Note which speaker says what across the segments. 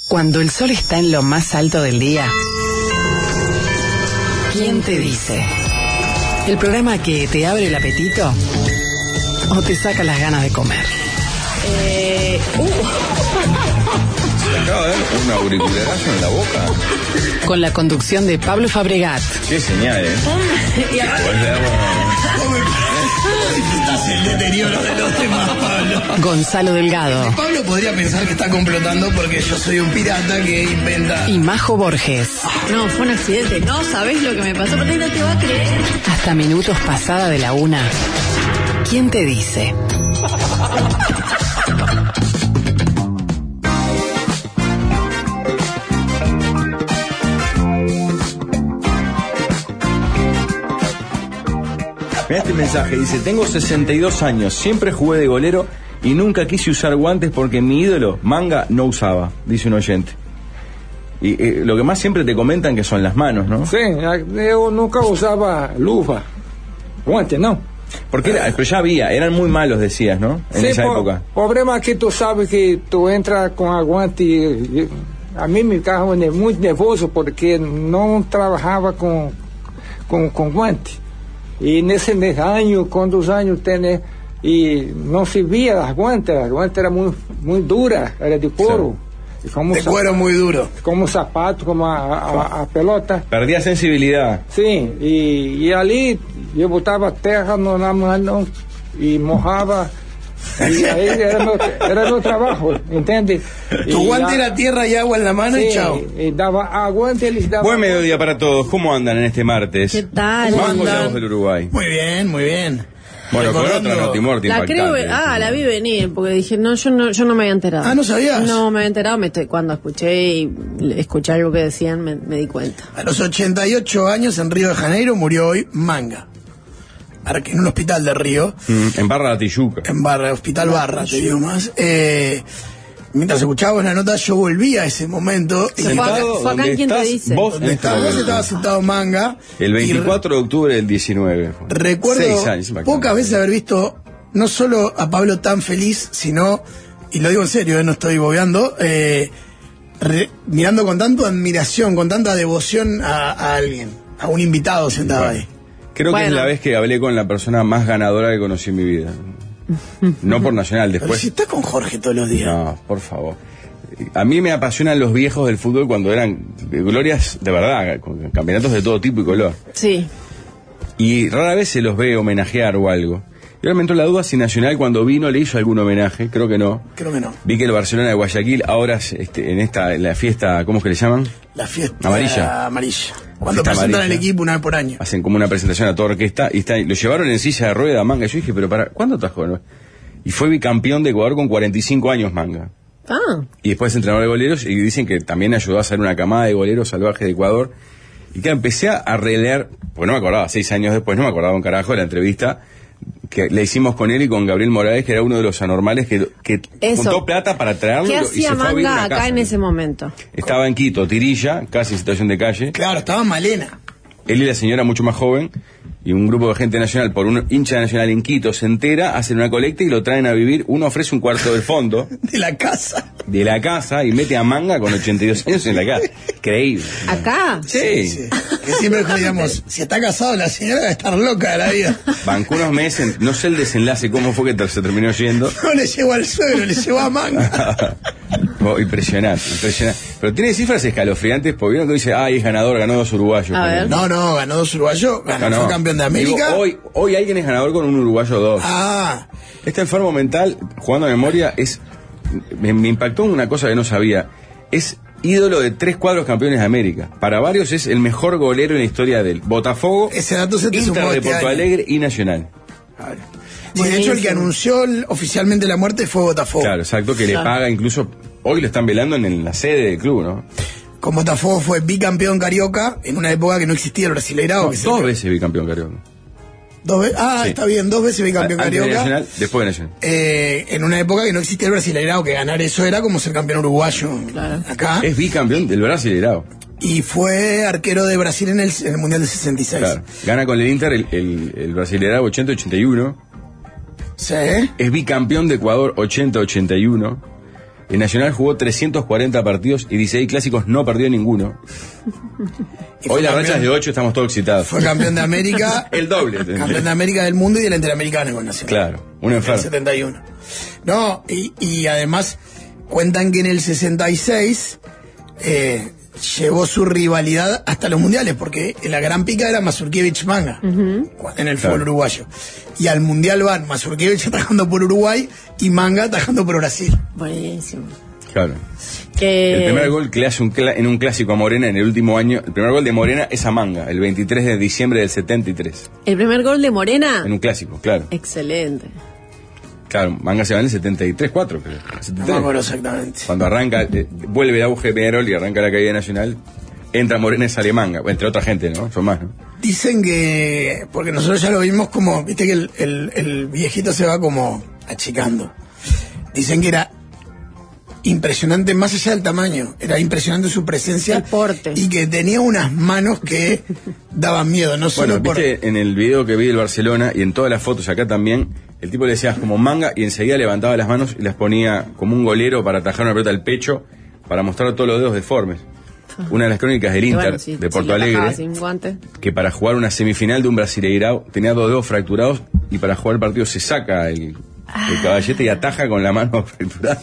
Speaker 1: Cuando el sol está en lo más alto del día, ¿quién te dice? El programa que te abre el apetito o te saca las ganas de comer.
Speaker 2: Se acaba de dar un auricularazo en la boca.
Speaker 1: Con la conducción de Pablo Fabregat.
Speaker 2: Qué señal,
Speaker 3: Y disfrutás el deterioro de los temas, Pablo.
Speaker 1: Gonzalo Delgado.
Speaker 3: Pablo podría pensar que está complotando porque yo soy un pirata que inventa.
Speaker 1: Y Majo Borges.
Speaker 4: No, fue un accidente. No sabés lo que me pasó, pero no te va a creer.
Speaker 1: Hasta minutos pasada de la 1. ¿Quién te dice?
Speaker 2: Mirá este mensaje, dice: tengo 62 años, siempre jugué de golero y nunca quise usar guantes porque mi ídolo, Manga, no usaba, dice un oyente. Y lo que más siempre te comentan que son las manos, ¿no?
Speaker 5: Sí, yo nunca usaba luva, guantes, no.
Speaker 2: Porque pero ya había, eran muy malos, decías, ¿no? En esa época.
Speaker 5: El problema es que tú sabes que tú entras con el guante y a mí me quedaba muy nervioso porque no trabajaba con guantes. Y en ese año, ¿cuántos años tenés? Y no servía las guantes eran muy duras, era de cuero.
Speaker 3: Sí. De cuero muy duro.
Speaker 5: Como zapato, como a pelota.
Speaker 2: Perdía sensibilidad.
Speaker 5: Sí, y ali yo botaba terra na mano y mojaba. Y ahí era mi trabajo, ¿entiendes?
Speaker 3: Tu guante era tierra y agua en la mano, sí, y chao.
Speaker 5: Y daba agua, les daba.
Speaker 2: Buen mediodía para todos. ¿Cómo andan en este martes?
Speaker 4: ¿Qué tal?
Speaker 2: ¿Cómo andan del Uruguay?
Speaker 3: Muy bien, muy bien.
Speaker 2: Bueno, con otra notimorti
Speaker 4: la
Speaker 2: impactante.
Speaker 4: la vi venir, porque dije, yo no me había enterado.
Speaker 3: Ah, ¿no sabías?
Speaker 4: No me había enterado, cuando escuché algo que decían, me di cuenta.
Speaker 3: A los 88 años en Río de Janeiro murió hoy Manga. En un hospital de Río.
Speaker 2: En Barra de Tijuca.
Speaker 3: En Barra, Hospital Barra, te digo más. Mientras escuchábamos la nota, yo volví a ese momento.
Speaker 4: Fue acá quien te dice.
Speaker 2: Vos
Speaker 3: estaba sentado Manga.
Speaker 2: El 24 de octubre del 19.
Speaker 3: Recuerdo
Speaker 2: 6 años,
Speaker 3: pocas veces haber visto no solo a Pablo tan feliz, sino, y lo digo en serio, no estoy bobeando, mirando con tanta admiración, con tanta devoción a alguien, a un invitado sentado ahí.
Speaker 2: Creo que es la vez que hablé con la persona más ganadora que conocí en mi vida. No por Nacional, después.
Speaker 3: Pero si estás con Jorge todos los días.
Speaker 2: No, por favor. A mí me apasionan los viejos del fútbol cuando eran glorias de verdad, con campeonatos de todo tipo y color.
Speaker 4: Sí.
Speaker 2: Y rara vez se los ve homenajear o algo. Y ahora me entró la duda si Nacional cuando vino le hizo algún homenaje. Creo que no. Vi que el Barcelona de Guayaquil ahora en la fiesta, ¿cómo es que le llaman?
Speaker 3: La fiesta
Speaker 2: amarilla.
Speaker 3: Cuando presentan al equipo una vez por año.
Speaker 2: Hacen como una presentación a toda orquesta y lo llevaron en silla de rueda, Manga. Yo dije, pero ¿cuándo estás joven? Y fue bicampeón de Ecuador con 45 años, Manga.
Speaker 4: Ah.
Speaker 2: Y después entrenador de goleros, y dicen que también ayudó a hacer una camada de goleros salvajes de Ecuador. Y que empecé a releer, pues no me acordaba, 6 años después, no me acordaba un carajo de la entrevista que le hicimos con él y con Gabriel Morales, que era uno de los anormales que juntó plata para traerlo.
Speaker 4: ¿Qué
Speaker 2: y
Speaker 4: hacía
Speaker 2: se fue a vivir
Speaker 4: Manga
Speaker 2: a
Speaker 4: acá
Speaker 2: casa.
Speaker 4: en ese momento?
Speaker 2: Estaba en Quito, Tirilla, casi en situación de calle.
Speaker 3: Claro, estaba Malena.
Speaker 2: Él y la señora mucho más joven, y un grupo de gente nacional, por un hincha de Nacional en Quito, se entera, hacen una colecta y lo traen a vivir. Uno ofrece un cuarto del fondo.
Speaker 3: De la casa. Y
Speaker 2: mete a Manga con 82 años en la casa. Increíble.
Speaker 4: ¿Acá?
Speaker 2: Sí.
Speaker 3: Que siempre digamos, si está casado la señora debe estar loca de la vida.
Speaker 2: Bancó unos meses, no sé el desenlace, cómo fue que se terminó yendo.
Speaker 3: No le llegó al suegro, le llegó a Manga.
Speaker 2: Impresionante. Pero tiene cifras escalofriantes, porque vieron que dice, es ganador, ganó 2 uruguayos.
Speaker 3: No, ganó 2 uruguayos, fue campeón de América.
Speaker 2: Digo, hoy alguien es ganador con un uruguayo 2. Este enfermo mental, jugando a memoria, me impactó una cosa que no sabía. Es ídolo de 3 cuadros campeones de América. Para varios es el mejor golero en la historia del Botafogo,
Speaker 3: ese dato se te
Speaker 2: Inter
Speaker 3: sumó
Speaker 2: de Porto Alegre y Nacional.
Speaker 3: Sí, de hecho el que anunció oficialmente la muerte fue Botafogo.
Speaker 2: Claro, exacto, que le paga incluso, hoy lo están velando en la sede del club, ¿no?
Speaker 3: Con Botafogo fue bicampeón carioca en una época que no existía el Brasileirao.
Speaker 2: 2 veces bicampeón carioca.
Speaker 3: 2 veces, sí. Está bien, 2 veces bicampeón carioca.
Speaker 2: De Nacional, después de Nacional.
Speaker 3: En una época que no existía el Brasileirao, que ganar eso era como ser campeón uruguayo.
Speaker 4: Claro.
Speaker 3: Acá.
Speaker 2: Es bicampeón del Brasileirao.
Speaker 3: Y fue arquero de Brasil en el Mundial del 66.
Speaker 2: Claro. Gana con el Inter el Brasileirao 80-81.
Speaker 3: Sí.
Speaker 2: Es bicampeón de Ecuador 80-81. En Nacional jugó 340 partidos y 16 clásicos, no perdió ninguno. Hoy la racha es de 8, estamos todos excitados.
Speaker 3: Fue campeón de América.
Speaker 2: El doble.
Speaker 3: Campeón de América del mundo y del Interamericano con Nacional.
Speaker 2: Claro, un enfermo.
Speaker 3: En el 71. No, y además cuentan que en el 66 llevó su rivalidad hasta los mundiales, porque la gran pica era Mazurkiewicz-Manga en el fútbol uruguayo. Y al mundial van Mazurkiewicz atajando por Uruguay y Manga atajando por Brasil.
Speaker 4: Buenísimo.
Speaker 2: Claro. El primer gol que le hace en un clásico a Morena en el último año, el primer gol de Morena es a Manga, el 23 de diciembre del 73.
Speaker 4: ¿El primer gol de Morena?
Speaker 2: En un clásico, claro.
Speaker 4: Excelente.
Speaker 2: Claro, Manga se va en el 73, 4, creo. 73.
Speaker 3: No me acuerdo exactamente.
Speaker 2: Cuando arranca, vuelve el auge de Peñarol y arranca la caída nacional, entra Morena y sale Manga, entre otra gente, ¿no? Son más, ¿no?
Speaker 3: Dicen que, porque nosotros ya lo vimos como, viste que el viejito se va como achicando. Dicen que era impresionante, más allá del tamaño, era impresionante su presencia.
Speaker 4: El porte.
Speaker 3: Y que tenía unas manos que daban miedo, no solo
Speaker 2: bueno, viste, en el video que vi del Barcelona y en todas las fotos acá también, el tipo le decía como Manga y enseguida levantaba las manos y las ponía como un golero para atajar una pelota al pecho, para mostrar todos los dedos deformes. Una de las crónicas del Inter,
Speaker 4: bueno,
Speaker 2: de Porto Alegre,
Speaker 4: sin guante,
Speaker 2: que para jugar una semifinal de un Brasileirao tenía 2 dedos fracturados y para jugar el partido se saca el caballete y ataja con la mano fracturada.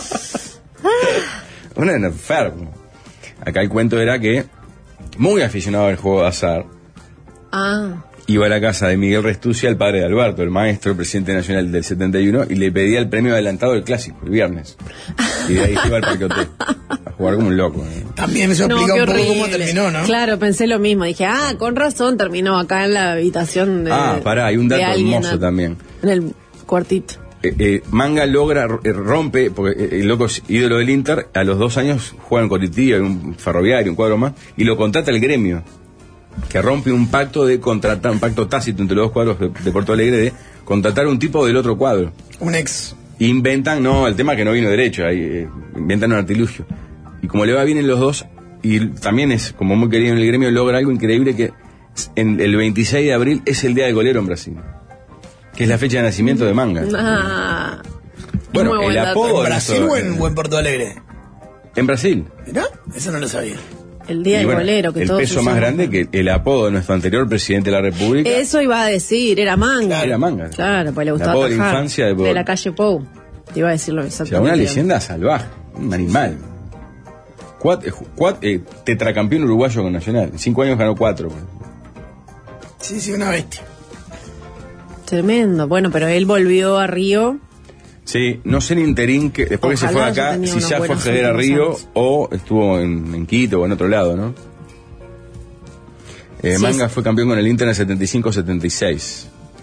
Speaker 2: Un enfermo. Acá el cuento era que, muy aficionado al juego de azar, iba a la casa de Miguel Restucia, el padre de Alberto, el maestro, el presidente nacional del 71, y le pedía el premio adelantado del clásico, el viernes. Y de ahí se iba al Parque Hotel a jugar como un loco.
Speaker 3: También eso explica un poco cómo terminó, ¿no?
Speaker 4: Claro, pensé lo mismo. Dije, con razón terminó acá en la habitación de...
Speaker 2: pará, hay un dato hermoso también.
Speaker 4: En el cuartito.
Speaker 2: Manga logra, rompe, porque el loco es ídolo del Inter, a los 2 años juega en Coritiba, en un Ferroviario, un cuadro más, y lo contrata el gremio, que rompe un pacto de contratar, un pacto tácito entre los 2 cuadros de Porto Alegre de contratar un tipo del otro cuadro.
Speaker 3: Un ex.
Speaker 2: Inventan, el tema que no vino derecho, ahí, inventan un artilugio. Y como le va bien en los dos, y también es como muy querido en el gremio, logra algo increíble que en el 26 de abril es el Día del Golero en Brasil, que es la fecha de nacimiento de Manga. Bueno, el apodo...
Speaker 3: ¿En Brasil o en Porto Alegre?
Speaker 2: En Brasil.
Speaker 3: ¿Mirá? Eso no lo sabía.
Speaker 4: El Día del Golero, que
Speaker 2: el
Speaker 4: todos
Speaker 2: peso más grande que el apodo de nuestro anterior presidente de la República.
Speaker 4: Eso iba a decir, era Manga.
Speaker 2: Claro, era Manga.
Speaker 4: Claro, pues le gustaba
Speaker 2: apodo de la infancia
Speaker 4: de la calle Pou. Te iba a decirlo exactamente.
Speaker 2: O sea, una leyenda salvaje, un animal. Tetracampeón uruguayo con Nacional. En 5 años ganó 4.
Speaker 3: Sí, una bestia.
Speaker 4: Tremendo. Bueno, pero él volvió a Río.
Speaker 2: Sí, no sé en interín, que después
Speaker 4: Ojalá
Speaker 2: que se fue acá, si ya fue a acceder a Río o estuvo en Quito o en otro lado, ¿no? Manga fue campeón con el Inter en el 75-76.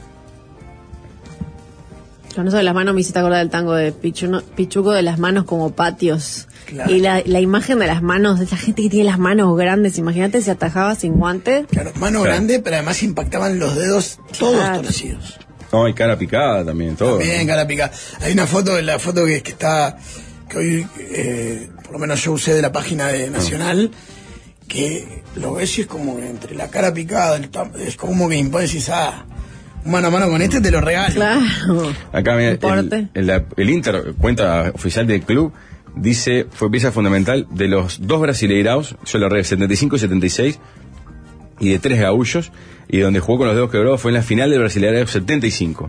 Speaker 4: Con eso de las manos me hiciste acordar del tango de Pichuco, de las manos como patios.
Speaker 3: Claro.
Speaker 4: Y la imagen de las manos, de esa gente que tiene las manos grandes, imagínate si atajaba sin guante.
Speaker 3: Claro, mano grande, pero además impactaban los dedos todos torcidos.
Speaker 2: No, y cara picada también, todo.
Speaker 3: También, cara picada. Hay una foto, la foto que está, que hoy, por lo menos yo usé de la página de Nacional, que lo ves y es como entre la cara picada, es como que impone, decís, mano a mano con este te lo regalo.
Speaker 4: Claro.
Speaker 2: Acá mira, el Inter, cuenta oficial del club, dice, fue pieza fundamental de los 2 brasileiraos, yo lo regué, 75 y 76, y de 3 gaullos, y donde jugó con los dedos quebrados fue en la final del Brasileirao 75.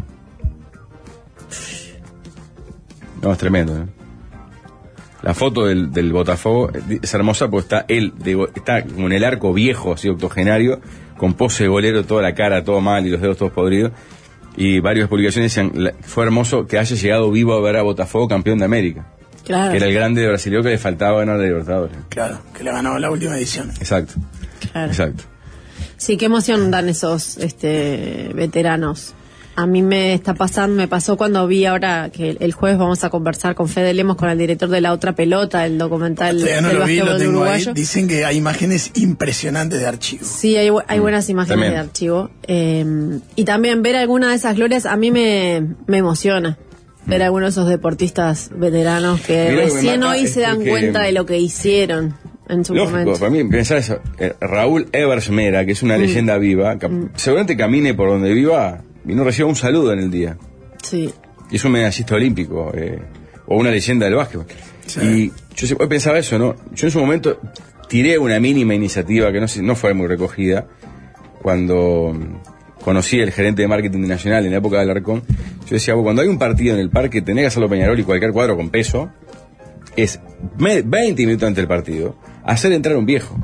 Speaker 2: No, es tremendo, ¿eh? La foto del Botafogo es hermosa porque está como en el arco viejo, así octogenario, con pose de golero, toda la cara, todo mal y los dedos todos podridos. Y varias publicaciones decían, fue hermoso que haya llegado vivo a ver a Botafogo campeón de América.
Speaker 4: Claro.
Speaker 2: Que era el grande brasileño que le faltaba ganar de Libertadores.
Speaker 3: Claro, que le ganó la última edición.
Speaker 2: Exacto.
Speaker 4: Claro.
Speaker 2: Exacto.
Speaker 4: Sí, qué emoción dan esos veteranos. A mí me pasó cuando vi ahora que el jueves vamos a conversar con Fede Lemos, con el director de La Otra Pelota, el documental
Speaker 3: del
Speaker 4: básquetbol uruguayo.
Speaker 3: Dicen que hay imágenes impresionantes de archivo.
Speaker 4: Sí, hay buenas imágenes también de archivo. Y también ver alguna de esas glorias a mí me emociona. Ver a algunos de esos deportistas veteranos que recién hoy se dan cuenta de lo que hicieron en su momento.
Speaker 2: Para mí, pensar eso, Raúl Evers Mera, que es una leyenda viva, seguramente camine por donde viva y no reciba un saludo en el día.
Speaker 4: Sí.
Speaker 2: Y es un medallista olímpico, o una leyenda del básquetbol. Sí. Y yo pensaba eso, ¿no? Yo en su momento tiré una mínima iniciativa que no fue muy recogida cuando conocí al gerente de marketing nacional en la época de Alarcón. Yo decía, cuando hay un partido en el parque tenés que hacerlo Peñarol y cualquier cuadro con peso, es 20 minutos antes del partido hacer entrar un viejo.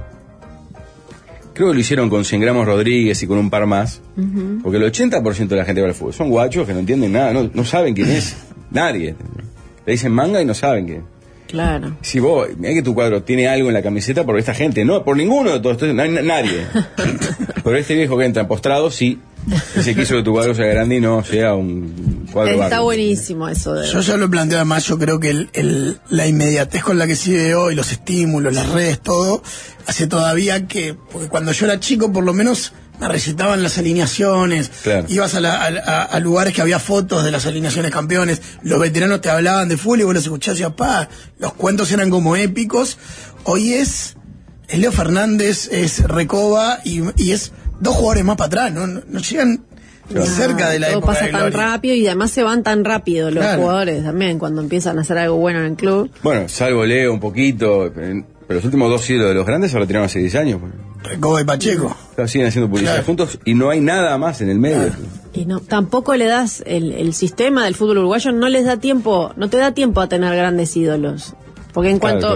Speaker 2: Creo que lo hicieron con 100 gramos Rodríguez y con un par más, porque el 80% de la gente va al fútbol son guachos que no entienden nada, no saben quién es nadie. Le dicen manga y no saben quién.
Speaker 4: Claro.
Speaker 2: Si vos, mirá que tu cuadro tiene algo en la camiseta por esta gente, no, por ninguno de todos estos, nadie. Pero este viejo que entra postrado, sí, ese quiso que tu cuadro sea grande y no sea un cuadro
Speaker 4: Está
Speaker 2: barco.
Speaker 4: Buenísimo eso de...
Speaker 3: Yo ya lo planteo, además, yo creo que la inmediatez con la que sigue hoy, los estímulos, las redes, todo, hace todavía que, porque cuando yo era chico, por lo menos me recitaban las alineaciones, claro. Ibas a lugares que había fotos de las alineaciones campeones, los veteranos te hablaban de fútbol y vos los escuchás y los cuentos eran como épicos. Hoy es Leo Fernández, es Recoba y es 2 jugadores más para atrás, no llegan ni cerca de la
Speaker 4: todo
Speaker 3: época
Speaker 4: pasa
Speaker 3: de
Speaker 4: tan
Speaker 3: gloria.
Speaker 4: Rápido y además se van tan rápido los jugadores también cuando empiezan a hacer algo bueno en el club.
Speaker 2: Bueno, salvo Leo un poquito, pero los últimos 2 ídolos de los grandes se lo tiraron hace 10 años.
Speaker 3: Recoba y Pacheco.
Speaker 2: Siguen haciendo publicidad juntos y no hay nada más en el medio.
Speaker 4: Y no, tampoco le das el sistema del fútbol uruguayo, no te da tiempo a tener grandes ídolos. Porque en cuanto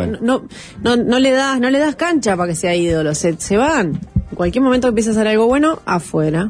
Speaker 4: no le das cancha para que sea ídolo, se van. En cualquier momento que empieza a hacer algo bueno, afuera.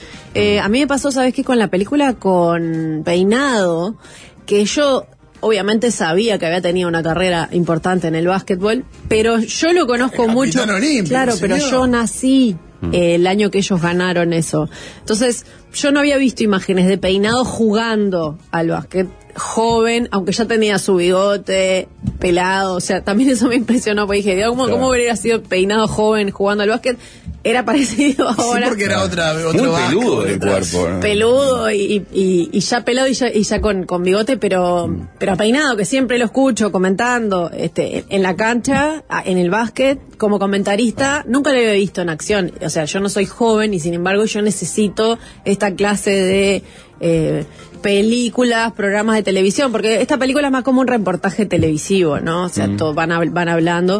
Speaker 4: A mí me pasó, ¿sabes qué? Con la película con Peinado, que yo obviamente sabía que había tenido una carrera importante en el básquetbol, pero yo lo conozco mucho.
Speaker 3: Olímpico,
Speaker 4: claro, pero yo nací el año que ellos ganaron eso. Entonces, yo no había visto imágenes de Peinado jugando al básquet joven, aunque ya tenía su bigote pelado, o sea, también eso me impresionó, porque dije, ¿cómo hubiera sido Peinado joven jugando al básquet? Era parecido ahora.
Speaker 3: Sí, porque era otro
Speaker 2: muy peludo del cuerpo, ¿no?
Speaker 4: Peludo y ya pelado y ya con bigote, pero Peinado, que siempre lo escucho comentando en la cancha, en el básquet, como comentarista, nunca lo había visto en acción. O sea, yo no soy joven y sin embargo yo necesito esta clase de películas, programas de televisión, porque esta película es más como un reportaje televisivo, ¿no? O sea, van hablando.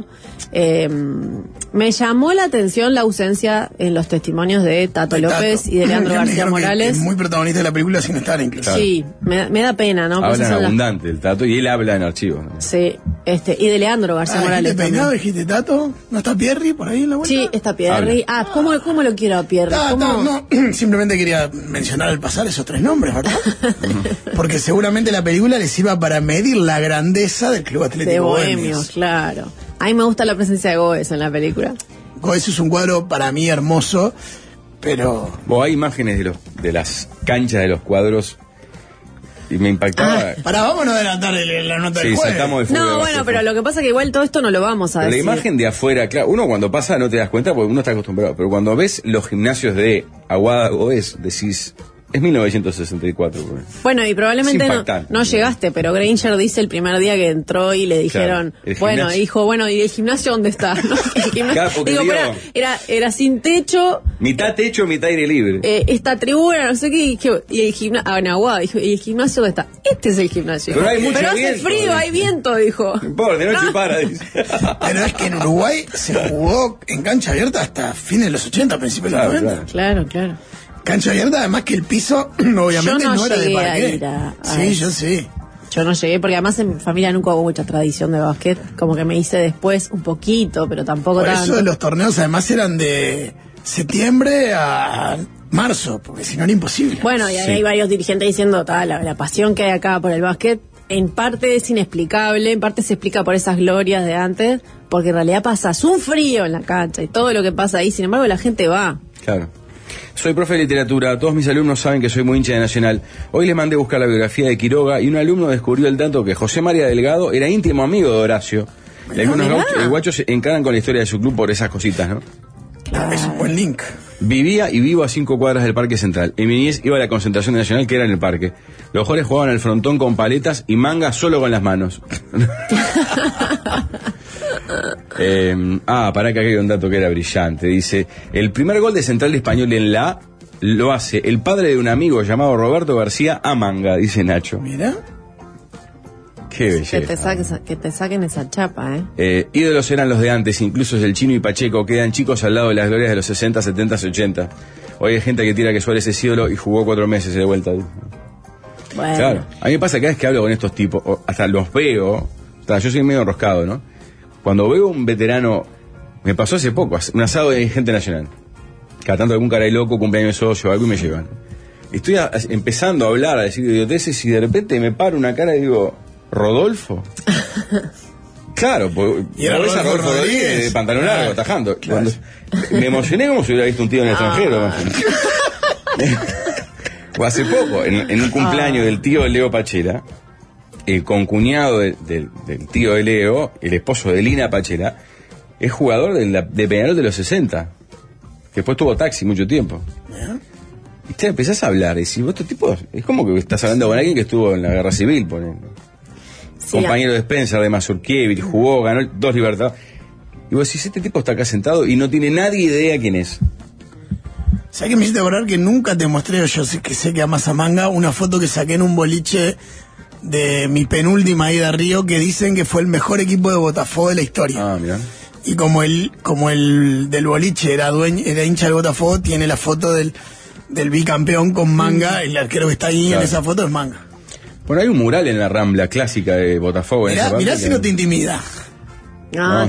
Speaker 4: Me llamó la atención la ausencia en los testimonios de Tato López y de Leandro García Morales.
Speaker 3: Que es muy protagonista de la película sin estar incluso.
Speaker 4: Sí, me da pena, ¿no?
Speaker 2: Hablan abundante el Tato y él habla en archivos, ¿no?
Speaker 4: Sí, y de Leandro García Morales.
Speaker 3: ¿Dijiste Peinado, dijiste Tato? ¿No está Pierri por ahí en la vuelta?
Speaker 4: Sí, está Pierri. ¿Cómo lo quiero a Pierri?
Speaker 3: No, simplemente quería mencionar al pasar esos 3 nombres, ¿verdad? Porque seguramente la película les iba para medir la grandeza del Club Atlético
Speaker 4: de Bohemios. Claro. A mí me gusta la presencia de Goes en la película.
Speaker 3: Goes es un cuadro para mí hermoso, pero...
Speaker 2: Hay imágenes de las canchas de los cuadros y me impactaba.
Speaker 3: Vámonos a adelantar la nota del jueves.
Speaker 4: No, bueno, pero lo que pasa es que igual todo esto no lo vamos a decir.
Speaker 2: La imagen de afuera, claro, uno cuando pasa no te das cuenta porque uno está acostumbrado, pero cuando ves los gimnasios de Aguada Goes, decís... Es 1964.
Speaker 4: Bueno, y probablemente no llegaste, pero Granger dice el primer día que entró y le dijeron, ¿y el gimnasio dónde está? ¿No? Era sin techo.
Speaker 2: Mitad techo, mitad aire libre.
Speaker 4: Esta tribuna, no sé qué, y el gimnasio, en Aguada, dijo, ¿y el gimnasio dónde está? Este es el gimnasio.
Speaker 2: Pero hay mucho
Speaker 4: hace frío, hay viento, dijo.
Speaker 2: No importa, de noche para, dice.
Speaker 3: Pero es que en Uruguay se jugó en cancha abierta hasta fines de los 80, principios de los 90.
Speaker 4: Claro.
Speaker 3: Cancha abierta, además que el piso obviamente no era de parqué. Sí, yo sí.
Speaker 4: Yo no llegué porque además en mi familia nunca hubo mucha tradición de básquet, como que me hice después un poquito, pero tampoco tanto.
Speaker 3: Por eso los torneos además eran de septiembre a marzo, porque si no era imposible.
Speaker 4: Bueno, y hay varios dirigentes diciendo la pasión que hay acá por el básquet, en parte es inexplicable, en parte se explica por esas glorias de antes, porque en realidad pasas un frío en la cancha y todo lo que pasa ahí, sin embargo la gente va.
Speaker 2: Claro. Soy profe de literatura, todos mis alumnos saben que soy muy hincha de Nacional. Hoy les mandé a buscar la biografía de Quiroga y un alumno descubrió el dato que José María Delgado era íntimo amigo de Horacio. Y algunos guachos se encaran con la historia de su club por esas cositas, ¿no?
Speaker 3: Claro, es un buen link.
Speaker 2: Vivía y vivo a 5 cuadras del Parque Central. En mi niñez iba a la concentración de Nacional, que era en el parque. Los jóvenes jugaban al frontón con paletas y manga solo con las manos. Pará que acá hay un dato que era brillante. Dice, el primer gol de Central Español en la lo hace el padre de un amigo llamado Roberto García a manga, dice Nacho.
Speaker 3: Mira.
Speaker 2: Qué belleza.
Speaker 4: Que te saquen esa chapa,
Speaker 2: Ídolos eran los de antes, incluso el Chino y Pacheco, quedan chicos al lado de las glorias de los 60, 70, 80. Hoy hay gente que tira que Suárez es ídolo y jugó 4 meses de vuelta.
Speaker 4: Bueno.
Speaker 2: Claro, a mí me pasa cada vez que hablo con estos tipos, hasta los veo, yo soy medio enroscado, ¿no? Cuando veo un veterano, me pasó hace poco, un asado de gente nacional. Cada tanto algún caray loco, cumpleaños de socio, algo y me llevan. Estoy empezando a hablar, a decir idioteces y de repente me paro una cara y digo, ¿Rodolfo? Claro, pues Rodolfo Rodríguez de pantalón largo, atajando. Claro. Me emocioné como si hubiera visto un tío en el extranjero. O hace poco, en un cumpleaños del tío de Leo Pachela, el concuñado del tío de Leo, el esposo de Lina Pachela, es jugador de Peñarol de los 60, que después tuvo Taxi mucho tiempo. Y te empezás a hablar, y si vos estos tipos, es como que estás hablando con alguien que estuvo en la Guerra Civil, compañero de Spencer, de Mazurkiewicz, jugó, ganó 2 Libertadores. Y vos decís, este tipo está acá sentado y no tiene nadie idea quién es.
Speaker 3: ¿Sabes que me hiciste acordar que nunca te mostré, yo sé que amas a Manga, una foto que saqué en un boliche de mi penúltima ida a Río, que dicen que fue el mejor equipo de Botafogo de la historia?
Speaker 2: Ah, mirá.
Speaker 3: Y como el del boliche era hincha del Botafogo, tiene la foto del bicampeón con Manga, el arquero que está ahí en esa foto es Manga.
Speaker 2: Bueno, hay un mural en la Rambla clásica de Botafogo.
Speaker 3: Mirá si no te intimida.
Speaker 4: No,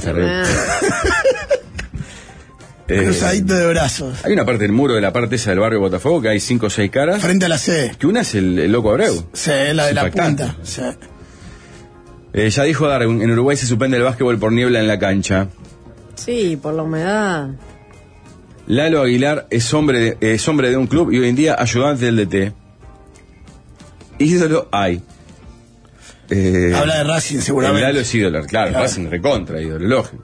Speaker 3: Cruzadito de brazos.
Speaker 2: Hay una parte del muro de la parte esa del barrio Botafogo que hay 5 o 6 caras.
Speaker 3: Frente a la sede.
Speaker 2: Que una es el Loco Abreu.
Speaker 3: Sí, la de la punta. Sí.
Speaker 2: Ya dijo Darwin, en Uruguay se suspende el básquetbol por niebla en la cancha.
Speaker 4: Sí, por la humedad.
Speaker 2: Lalo Aguilar es hombre de un club y hoy en día ayudante del DT. Ídolo hay.
Speaker 3: Habla de Racing seguramente.
Speaker 2: Lalo es ídolo, claro. Racing recontra ídolo, lógico.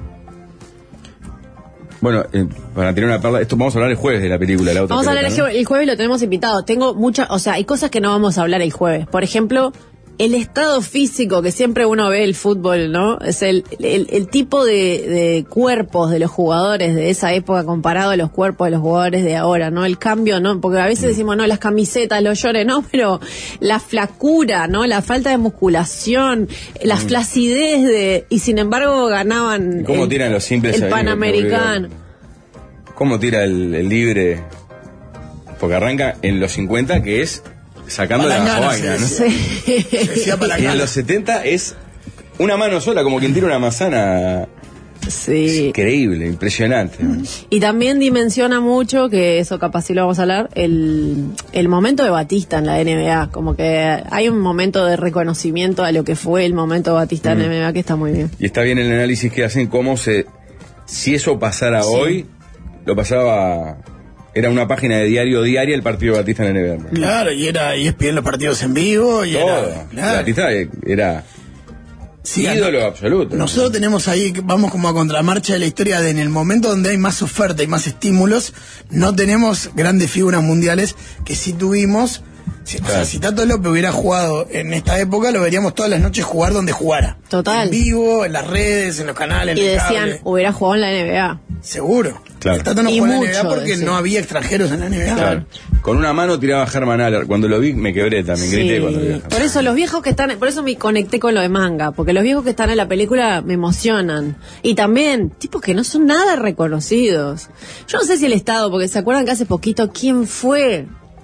Speaker 2: Bueno, para tener una perla, esto vamos a hablar el jueves de la película.
Speaker 4: Vamos a hablar el jueves, lo tenemos invitado. Tengo hay cosas que no vamos a hablar el jueves. Por ejemplo, el estado físico que siempre uno ve el fútbol, ¿no? Es el tipo de cuerpos de los jugadores de esa época comparado a los cuerpos de los jugadores de ahora, ¿no? El cambio, ¿no? Porque a veces decimos, no, las camisetas, los llores, no, pero la flacura, ¿no? La falta de musculación, la flacidez y sin embargo ganaban.
Speaker 2: ¿Cómo tiran los simples
Speaker 4: el Panamericano?
Speaker 2: ¿Cómo tira el libre? Porque arranca en los 50, que es sacando la vaina, ¿no?
Speaker 4: Sí.
Speaker 2: Y en los 70 es una mano sola, como quien tira una manzana.
Speaker 4: Sí.
Speaker 2: Increíble, impresionante.
Speaker 4: Y también dimensiona mucho, que eso capaz sí lo vamos a hablar, el momento de Batista en la NBA. Como que hay un momento de reconocimiento a lo que fue el momento de Batista en la NBA, que está muy bien.
Speaker 2: Y está bien el análisis que hacen, si eso pasara hoy, lo pasaba. Era una página de diaria el partido de Batista en la NBA.
Speaker 3: Claro, y ESPN los partidos en vivo. Y
Speaker 2: todo. Claro. Batista era ídolo absoluto.
Speaker 3: Nosotros tenemos ahí, vamos como a contramarcha de la historia en el momento donde hay más oferta y más estímulos, no tenemos grandes figuras mundiales que sí tuvimos. O sea, si Tato López hubiera jugado en esta época, lo veríamos todas las noches jugar donde jugara.
Speaker 4: Total.
Speaker 3: En vivo, en las redes, en los canales,
Speaker 4: y
Speaker 3: en el
Speaker 4: decían,
Speaker 3: cable.
Speaker 4: Hubiera jugado en la NBA.
Speaker 3: Seguro.
Speaker 2: Claro.
Speaker 3: El Tato no jugó en la NBA porque no había extranjeros en la NBA.
Speaker 2: Claro. Con una mano tiraba Germán Aller. Cuando lo vi me quebré también, grité cuando lo vi.
Speaker 4: Por eso los viejos que están, por eso me conecté con lo de Manga, porque los viejos que están en la película me emocionan. Y también tipos que no son nada reconocidos. Yo no sé si el Estado, porque se acuerdan que hace poquito, ¿quién fue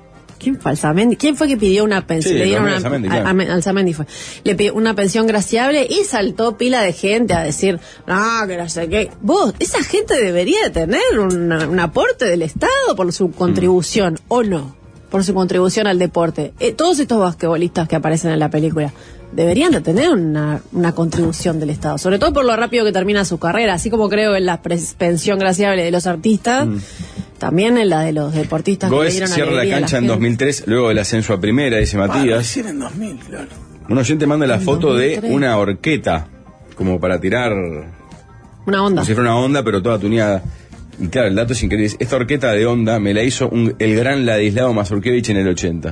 Speaker 4: que pidió una pensión? Le dieron Alzamendi fue. Le pidió una pensión graciable y saltó pila de gente a decir, no, que no sé qué. Vos, esa gente debería tener un aporte del Estado por su contribución, ¿o no? Por su contribución al deporte. Todos estos basquetbolistas que aparecen en la película deberían de tener una contribución del Estado, sobre todo por lo rápido que termina su carrera, así como creo en la pensión graciable de los artistas, también en la de los deportistas.
Speaker 2: Goes que cierra la cancha en 2003, luego del ascenso a primera, dice Matías.
Speaker 3: En 2000, claro.
Speaker 2: Un oyente manda la foto 2003. De una horqueta, como para tirar
Speaker 4: una onda.
Speaker 2: Como si fuera una onda, pero toda tuneada. Y claro, el dato es increíble. Esta horqueta de onda me la hizo el gran Ladislao Mazurkiewicz en el 80.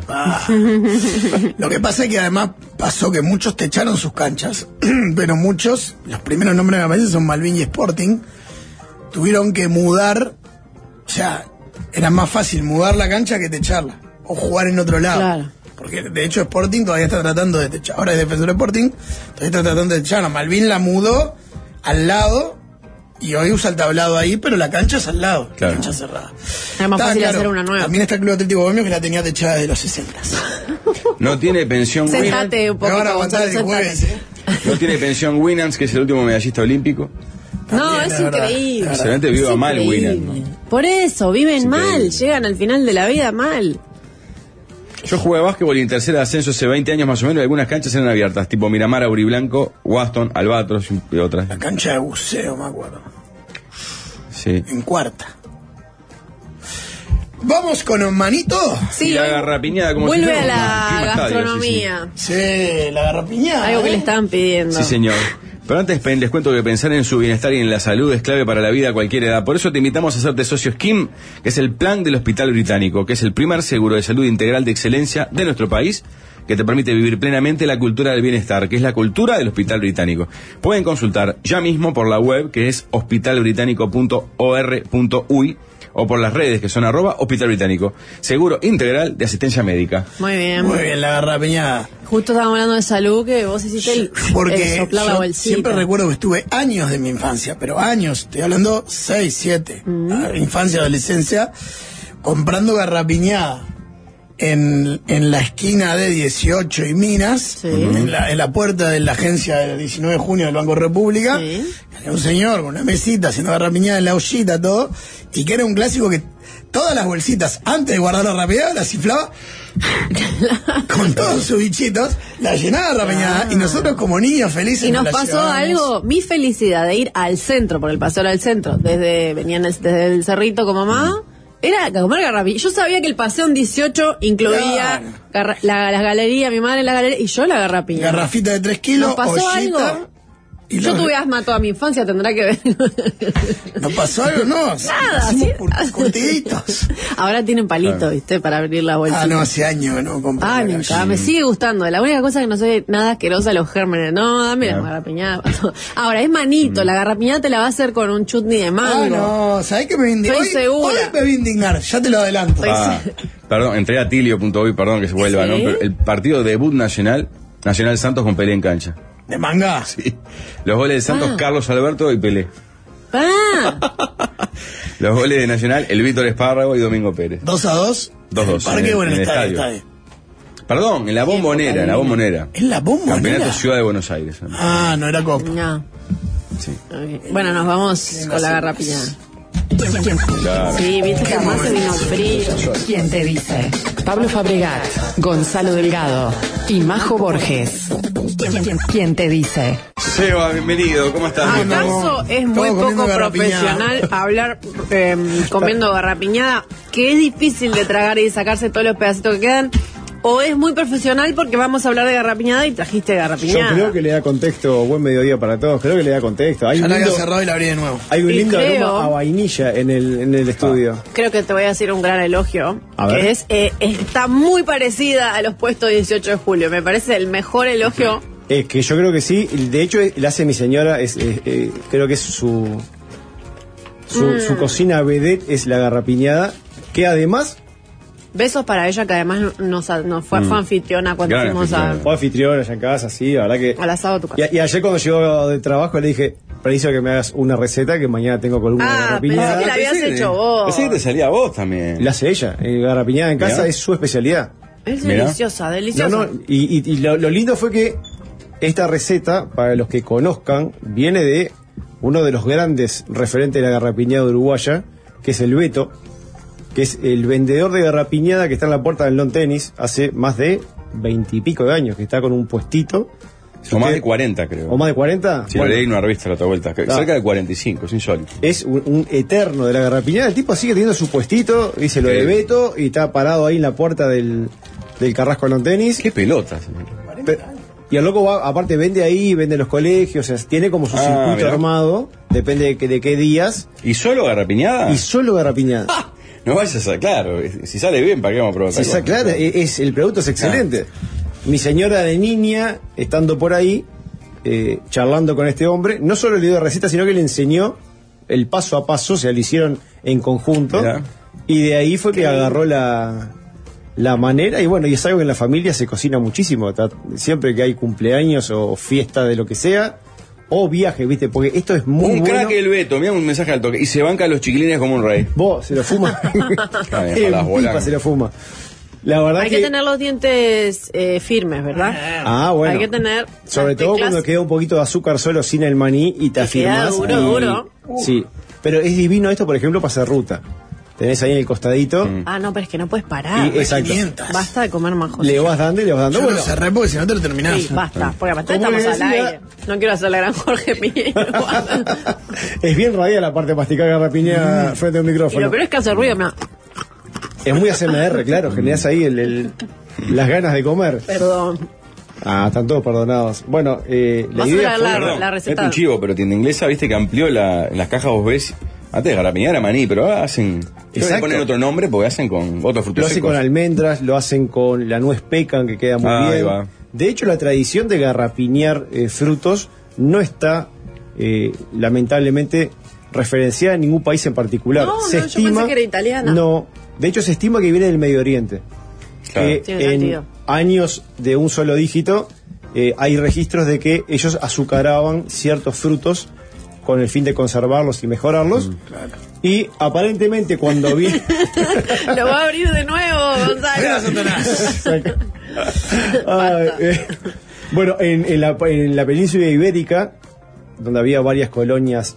Speaker 3: Lo que pasa es que además pasó que muchos techaron sus canchas, pero muchos, los primeros nombres que me aparecen son Malvin y Sporting, tuvieron que mudar, o sea, era más fácil mudar la cancha que techarla, o jugar en otro lado.
Speaker 4: Claro.
Speaker 3: porque de hecho Sporting todavía está tratando de techar, ahora es defensor de Sporting, todavía está tratando de techar. Malvin la mudó al lado y hoy usa el tablado ahí, pero la cancha es al lado,
Speaker 2: claro.
Speaker 3: La cancha cerrada.
Speaker 4: Es más fácil hacer una nueva.
Speaker 3: También está el Club Atlético Bohemio, que la tenía techada desde los 60.
Speaker 2: No tiene pensión Winans.
Speaker 4: Sentate un poquito.
Speaker 3: Me van a aguantar el jueves,
Speaker 2: No tiene pensión Winans, que es el último medallista olímpico.
Speaker 4: No,
Speaker 3: También,
Speaker 4: es
Speaker 3: verdad.
Speaker 4: increíble.
Speaker 2: Excelente, viva mal
Speaker 4: Increíble.
Speaker 2: Winans, ¿no?
Speaker 4: Por eso, viven
Speaker 2: Es
Speaker 4: mal,
Speaker 2: increíble.
Speaker 4: llegan al final de la vida mal.
Speaker 2: Yo jugué a básquetbol y en tercera de ascenso hace 20 años más o menos, y algunas canchas eran abiertas, tipo Miramar, Auriblanco, Waston, Albatros y otras.
Speaker 3: La cancha de buceo, me acuerdo.
Speaker 2: Sí.
Speaker 3: En cuarta. Vamos con Manito.
Speaker 4: Sí,
Speaker 2: Y la garrapiñada, como
Speaker 4: vuelve
Speaker 2: si
Speaker 4: a
Speaker 2: fuera
Speaker 4: la
Speaker 2: un clima estadio,
Speaker 4: gastronomía.
Speaker 3: Sí, la garrapiñada.
Speaker 4: Algo que le estaban pidiendo.
Speaker 2: Sí, señor. Pero antes les cuento que pensar en su bienestar y en la salud es clave para la vida a cualquier edad. Por eso te invitamos a hacerte socio Skim, que es el plan del Hospital Británico, que es el primer seguro de salud integral de excelencia de nuestro país, que te permite vivir plenamente la cultura del bienestar, que es la cultura del Hospital Británico. Pueden consultar ya mismo por la web, que es hospitalbritánico.or.uy, o por las redes, que son @Hospital Británico. Seguro integral de asistencia médica.
Speaker 4: Muy bien.
Speaker 3: Muy bien, la garrapiñada.
Speaker 4: Justo estábamos hablando de salud, que vos hiciste el
Speaker 3: Porque
Speaker 4: soplar la
Speaker 3: yo
Speaker 4: bolsita.
Speaker 3: siempre recuerdo que estuve años de mi infancia, pero años, estoy hablando 6, 7, infancia, adolescencia, comprando garrapiñada en la esquina de 18 y Minas,
Speaker 4: Sí.
Speaker 3: en la puerta de la agencia del 19 de junio del Banco República.
Speaker 4: Sí.
Speaker 3: Había un señor con una mesita haciendo garrapiñada en la ollita, todo, y que era un clásico que todas las bolsitas, antes de guardar la garrapiñada, las inflaba con todos sus bichitos, la llenaba de garrapiñada, y nosotros como niños felices
Speaker 4: Y nos
Speaker 3: la
Speaker 4: pasó
Speaker 3: llevábamos.
Speaker 4: algo, mi felicidad de ir al centro, por el paseo al centro, venían desde el Cerrito con mamá, era comer garrapiñada. Yo sabía que el paseo en 18 incluía las galerías, mi madre en la galería y yo la garrapiñada.
Speaker 3: Garrafita de 3 kilos,
Speaker 4: ¿Nos pasó
Speaker 3: ollita,
Speaker 4: algo?
Speaker 3: y
Speaker 4: Yo
Speaker 3: la-
Speaker 4: tuve asma toda mi infancia, tendrá que ver.
Speaker 3: ¿No pasó algo? No,
Speaker 4: Nada,
Speaker 3: hicimos
Speaker 4: sí.
Speaker 3: curtiditos.
Speaker 4: Ahora tienen palito, ¿viste? Para abrir la bolsita.
Speaker 3: Ah, no, hace años que no compro.
Speaker 4: Ah, nunca, me sigue gustando. La única cosa es que no soy nada asquerosa los gérmenes. No, dame la
Speaker 2: Ah.
Speaker 4: garrapiñada. Ahora, es manito. La garrapiñada te la va a hacer con un chutney de
Speaker 3: Ah,
Speaker 4: mango.
Speaker 3: no, ¿sabés qué me voy a indignar?
Speaker 4: Estoy segura.
Speaker 3: Hoy me voy a indignar, ya te lo adelanto.
Speaker 2: Perdón, entré a tilio.uy, perdón que se vuelva,
Speaker 4: ¿Sí?
Speaker 2: ¿no? Pero el partido debut Nacional Santos con Pelé en cancha.
Speaker 3: ¿De manga?
Speaker 2: Sí. Los goles de Santos,
Speaker 4: Ah.
Speaker 2: Carlos Alberto y Pelé.
Speaker 4: Ah,
Speaker 2: Los goles de Nacional, el Víctor Espárrago y Domingo Pérez.
Speaker 3: 2-2.
Speaker 2: 2-2,
Speaker 3: ¿Para qué? Bueno,
Speaker 2: en el estadio. Perdón, en la Bombonera, en la Bombonera.
Speaker 3: ¿En la Bombonera?
Speaker 2: Campeonato Ciudad de Buenos Aires.
Speaker 3: Ah, no era Copa.
Speaker 4: no.
Speaker 2: Sí.
Speaker 4: Ok. Bueno, nos vamos con la garrapiñada.
Speaker 2: Claro.
Speaker 4: Sí, viste que además se vino frío.
Speaker 1: ¿Quién te dice? Pablo Fabregat, Gonzalo Delgado y Majo Borges. ¿Quién te dice?
Speaker 2: Seba, bienvenido, ¿cómo estás?
Speaker 4: ¿Acaso es muy
Speaker 3: Estamos comiendo
Speaker 4: poco
Speaker 3: garrapiñada.
Speaker 4: profesional hablar comiendo garrapiñada, que es difícil de tragar y de sacarse todos los pedacitos que quedan? ¿O es muy profesional porque vamos a hablar de garrapiñada y trajiste garrapiñada?
Speaker 6: Yo creo que le da contexto, buen mediodía para todos, creo que le da contexto. Hay
Speaker 3: Ya
Speaker 6: un
Speaker 3: la había
Speaker 6: lindo,
Speaker 3: cerrado y la abrí de nuevo.
Speaker 6: hay un
Speaker 4: Y
Speaker 6: lindo
Speaker 4: creo-
Speaker 6: aroma a vainilla en el estudio.
Speaker 4: Creo que te voy a decir un gran elogio,
Speaker 6: A ver.
Speaker 4: que es está muy parecida a los puestos 18 de julio. Me parece el mejor elogio.
Speaker 6: Es que yo creo que sí, de hecho la hace mi señora, creo que es su cocina vedette es la garrapiñada, que además
Speaker 4: Besos para ella, que además nos fue anfitriona cuando
Speaker 2: Gran
Speaker 4: fuimos
Speaker 6: fue anfitriona allá en casa, sí, la verdad que...
Speaker 4: al asado de tu casa.
Speaker 6: Y ayer cuando llegó de trabajo le dije, preciso que me hagas una receta que mañana tengo columna de
Speaker 4: Ah, pensé
Speaker 6: garrapiñada.
Speaker 4: que la habías hecho vos.
Speaker 2: Pensé que te salía a vos también.
Speaker 6: La hace ella, garrapiñada en casa
Speaker 2: Mirá.
Speaker 6: es su especialidad.
Speaker 4: Es
Speaker 2: Mirá.
Speaker 4: deliciosa, deliciosa.
Speaker 6: No, y lo lindo fue que esta receta, para los que conozcan, viene de uno de los grandes referentes de la garrapiñada uruguaya, que es el Beto, que es el vendedor de garrapiñada que está en la puerta del Long Tenis hace más de 20 y pico de años, que está con un puestito.
Speaker 2: O más de 40, creo.
Speaker 6: ¿O más de 40?
Speaker 2: Sí,
Speaker 6: Bueno,
Speaker 2: lo leí en una revista la otra vuelta.
Speaker 6: Ah.
Speaker 2: Cerca de 45, es insólito.
Speaker 6: es un eterno de la garrapiñada. El tipo sigue teniendo su puestito, dice lo de
Speaker 2: Sí.
Speaker 6: Beto, y está parado ahí en la puerta del Carrasco Long Tenis.
Speaker 2: Qué pelotas.
Speaker 6: Y el loco va, aparte vende ahí, vende en los colegios, o sea, tiene como su circuito
Speaker 2: mirá.
Speaker 6: armado, depende de qué días,
Speaker 2: ¿Y solo garrapiñada?
Speaker 6: y solo garrapiñada.
Speaker 2: No vayas a... Claro, si sale bien, ¿para qué vamos a probar?
Speaker 6: Sí,
Speaker 2: otra cosa?
Speaker 6: claro, el producto es excelente. Mi señora de niña, estando por ahí, charlando con este hombre, no solo le dio recetas, sino que le enseñó el paso a paso, o sea, lo hicieron en conjunto,
Speaker 2: Mirá.
Speaker 6: y de ahí fue que agarró la manera, y bueno, y es algo que en la familia se cocina muchísimo, siempre que hay cumpleaños o fiesta de lo que sea, o viaje, ¿viste? Porque esto es muy bueno. Un
Speaker 2: crack el Beto, mira un mensaje al toque, y se banca a los chiquilines como un rey.
Speaker 6: Vos, se lo fuma. Se lo fuma. La verdad
Speaker 4: hay que tener los dientes firmes, ¿verdad?
Speaker 6: Bueno.
Speaker 4: Hay que tener...
Speaker 6: Sobre todo cuando queda un poquito de azúcar solo sin el maní y te afirmas.
Speaker 4: Duro.
Speaker 6: Sí, pero es divino esto, por ejemplo, para hacer ruta. Tenés ahí en el costadito.
Speaker 4: No, pero es que no puedes parar.
Speaker 6: Exacto.
Speaker 4: Basta de comer más cosas.
Speaker 6: Le vas dando y le vas dando.
Speaker 3: Yo lo cerré porque si no te lo terminás.
Speaker 4: Sí, basta, porque aparte estamos al aire. No quiero hacer la gran Jorge Piñero.
Speaker 6: Es bien radial la parte de masticar garrapiñada frente a un micrófono.
Speaker 4: Y lo peor es que hace ruido, mira.
Speaker 6: Es muy ASMR, claro, generás ahí las ganas de comer.
Speaker 4: Perdón.
Speaker 6: Están todos perdonados. Bueno, la idea fue...
Speaker 4: la receta.
Speaker 2: Es un chivo, pero tienda inglesa, viste que amplió en las cajas, vos ves, antes de garrapiñar era maní, pero ahora hacen... Le ponen otro nombre porque hacen con otros frutos
Speaker 6: Lo hacen con almendras, lo hacen con la nuez pecan, que queda muy bien.
Speaker 2: Va.
Speaker 6: De hecho, la tradición de garrapiñar frutos no está, lamentablemente, referenciada en ningún país en particular.
Speaker 4: No, yo pensé que era italiana.
Speaker 6: No, de hecho se estima que viene del Medio Oriente.
Speaker 2: Claro.
Speaker 6: Que en años de un solo dígito hay registros de que ellos azucaraban ciertos frutos con el fin de conservarlos y mejorarlos.
Speaker 3: Claro.
Speaker 6: Y aparentemente cuando viene...
Speaker 4: Lo va a abrir de nuevo, Gonzalo.
Speaker 6: Bueno, en la península ibérica, donde había varias colonias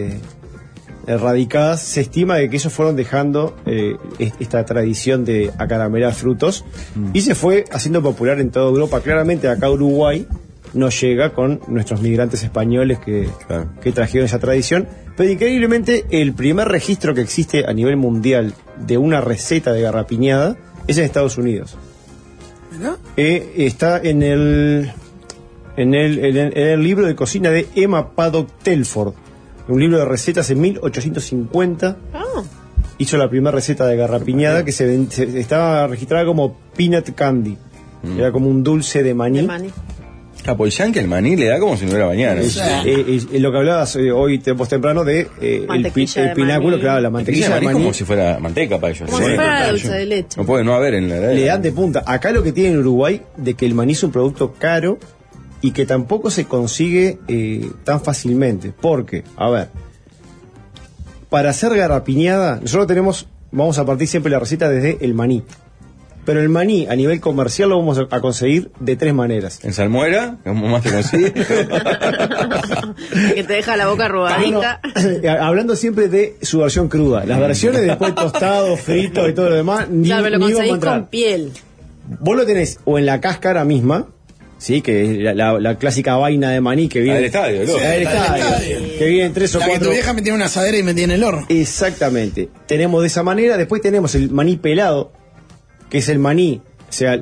Speaker 6: radicadas, se estima de que ellos fueron dejando esta tradición de acaramelar frutos y se fue haciendo popular en toda Europa. Claramente acá Uruguay nos llega con nuestros migrantes españoles que trajeron esa tradición, pero increíblemente el primer registro que existe a nivel mundial de una receta de garrapiñada es en Estados Unidos.
Speaker 3: ¿No?
Speaker 6: Está en el libro de cocina de Emma Paddock Telford, un libro de recetas en 1850. Hizo la primera receta de garrapiñada que estaba registrada como peanut candy. Era como un dulce de maní.
Speaker 2: Apoyan que el maní le da como si no hubiera mañana.
Speaker 6: Lo que hablabas hoy temprano de el pináculo, claro, la mantequilla de maní.
Speaker 2: Como si fuera manteca para ellos.
Speaker 4: Como si fuera dulce de leche.
Speaker 2: No puede no haber en la heladera.
Speaker 6: Le dan de punta. Acá lo que tiene en Uruguay de que el maní es un producto caro y que tampoco se consigue tan fácilmente. Porque, a ver, para hacer garrapiñada, nosotros vamos a partir siempre la receta desde el maní. Pero el maní a nivel comercial lo vamos a conseguir de 3 maneras.
Speaker 2: En salmuera, como más te consigue.
Speaker 4: Que te deja la boca arrugadita.
Speaker 6: Hablando siempre de su versión cruda. Las versiones después tostado, frito y todo lo demás,
Speaker 4: claro, pero lo conseguís con piel.
Speaker 6: Vos lo tenés o en la cáscara misma, sí, que es la clásica vaina de maní que viene
Speaker 2: del estadio, ¿no?
Speaker 6: Del estadio, que viene en 3 o 4.
Speaker 3: Que tu vieja me tiene una asadera y me tiene el horno.
Speaker 6: Exactamente. Tenemos de esa manera. Después tenemos el maní pelado, que es el maní, o sea,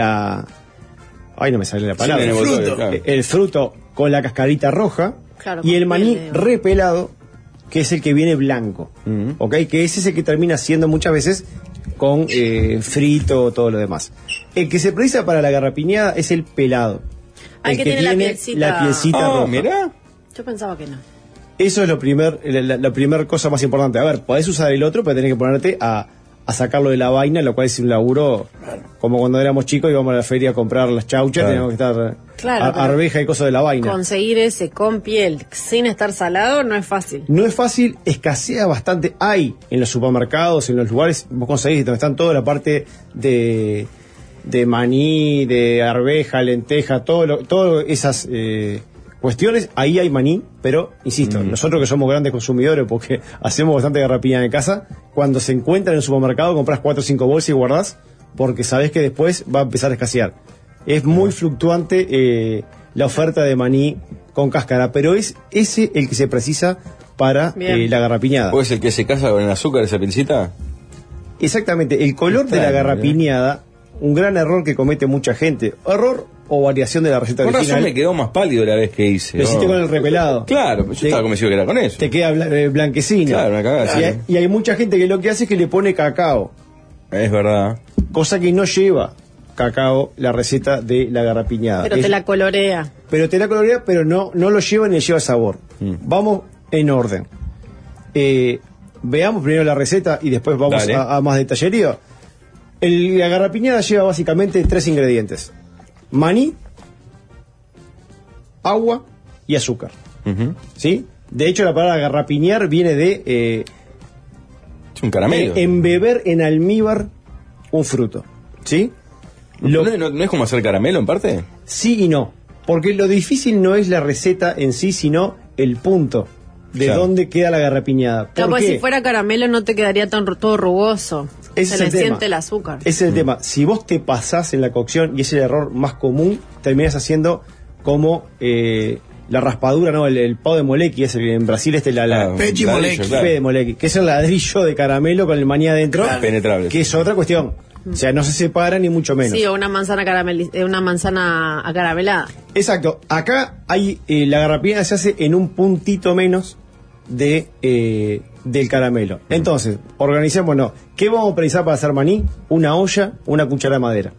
Speaker 6: ay, no me sale la palabra.
Speaker 3: Sí,
Speaker 6: el fruto con la cascarita roja.
Speaker 4: Claro,
Speaker 6: y el maní repelado, que es el que viene blanco. ¿Ok? Que ese es el que termina siendo muchas veces con frito, todo lo demás. El que se precisa para la garrapiñada es el pelado.
Speaker 4: El que tiene
Speaker 6: la pielcita roja.
Speaker 2: Mirá.
Speaker 4: Yo pensaba que no.
Speaker 6: Eso es la primer cosa más importante. A ver, podés usar el otro, pero tenés que ponerte a sacarlo de la vaina, lo cual es un laburo como cuando éramos chicos íbamos a la feria a comprar las chauchas, teníamos que estar arveja y cosas de la vaina.
Speaker 4: Conseguir ese con piel sin estar salado no es fácil.
Speaker 6: No es fácil, escasea bastante. Hay en los supermercados, en los lugares, vos conseguís donde están toda la parte de maní, de arveja, lenteja, todo esas cuestiones, ahí hay maní, pero insisto, nosotros que somos grandes consumidores porque hacemos bastante garrapiñada en casa, cuando se encuentra en el supermercado compras 4 o 5 bolsas y guardás porque sabés que después va a empezar a escasear. Es muy fluctuante la oferta de maní con cáscara, pero es ese el que se precisa para la garrapiñada.
Speaker 2: ¿O es el que se casa con el azúcar, esa pincita?
Speaker 6: Exactamente, el color de la garrapiñada, un gran error que comete mucha gente. Error o variación de la receta original.
Speaker 2: Por razón me quedó más pálido la vez que hice.
Speaker 6: Lo hiciste con el repelado.
Speaker 2: Claro, yo estaba convencido que era con eso.
Speaker 6: Te queda blanquecino.
Speaker 2: Claro, una cagada.
Speaker 6: Y hay mucha gente que lo que hace es que le pone cacao.
Speaker 2: Es verdad.
Speaker 6: Cosa que no lleva cacao la receta de la garrapiñada.
Speaker 4: Pero te la colorea.
Speaker 6: Pero no lo lleva ni le lleva sabor. Vamos en orden. Veamos primero la receta y después vamos a más detallerío. La garrapiñada lleva básicamente 3 ingredientes: maní, agua y azúcar. ¿Sí? De hecho, la palabra garrapiñar viene de
Speaker 2: es un caramelo.
Speaker 6: Embeber en almíbar un fruto. ¿Sí?
Speaker 2: ¿No es como hacer caramelo en parte?
Speaker 6: Sí y no. Porque lo difícil no es la receta en sí, sino el punto de dónde queda la garrapiñada.
Speaker 4: No, pues si fuera caramelo no te quedaría todo rugoso. Se le siente el azúcar.
Speaker 6: Ese es el tema. Si vos te pasás en la cocción, y es el error más común, terminás haciendo como la raspadura, ¿no? El pão de moleque, en Brasil
Speaker 3: pé
Speaker 6: de moleque, que es el ladrillo de caramelo con el maní adentro,
Speaker 2: penetrable,
Speaker 6: que es otra cuestión. O sea, no se separa ni mucho menos.
Speaker 4: Sí, o una manzana acaramelada.
Speaker 6: Exacto. Acá hay la garrapiñada se hace en un puntito menos del caramelo. Entonces, organizémonos. ¿Qué vamos a precisar para hacer maní? Una olla, una cuchara de madera.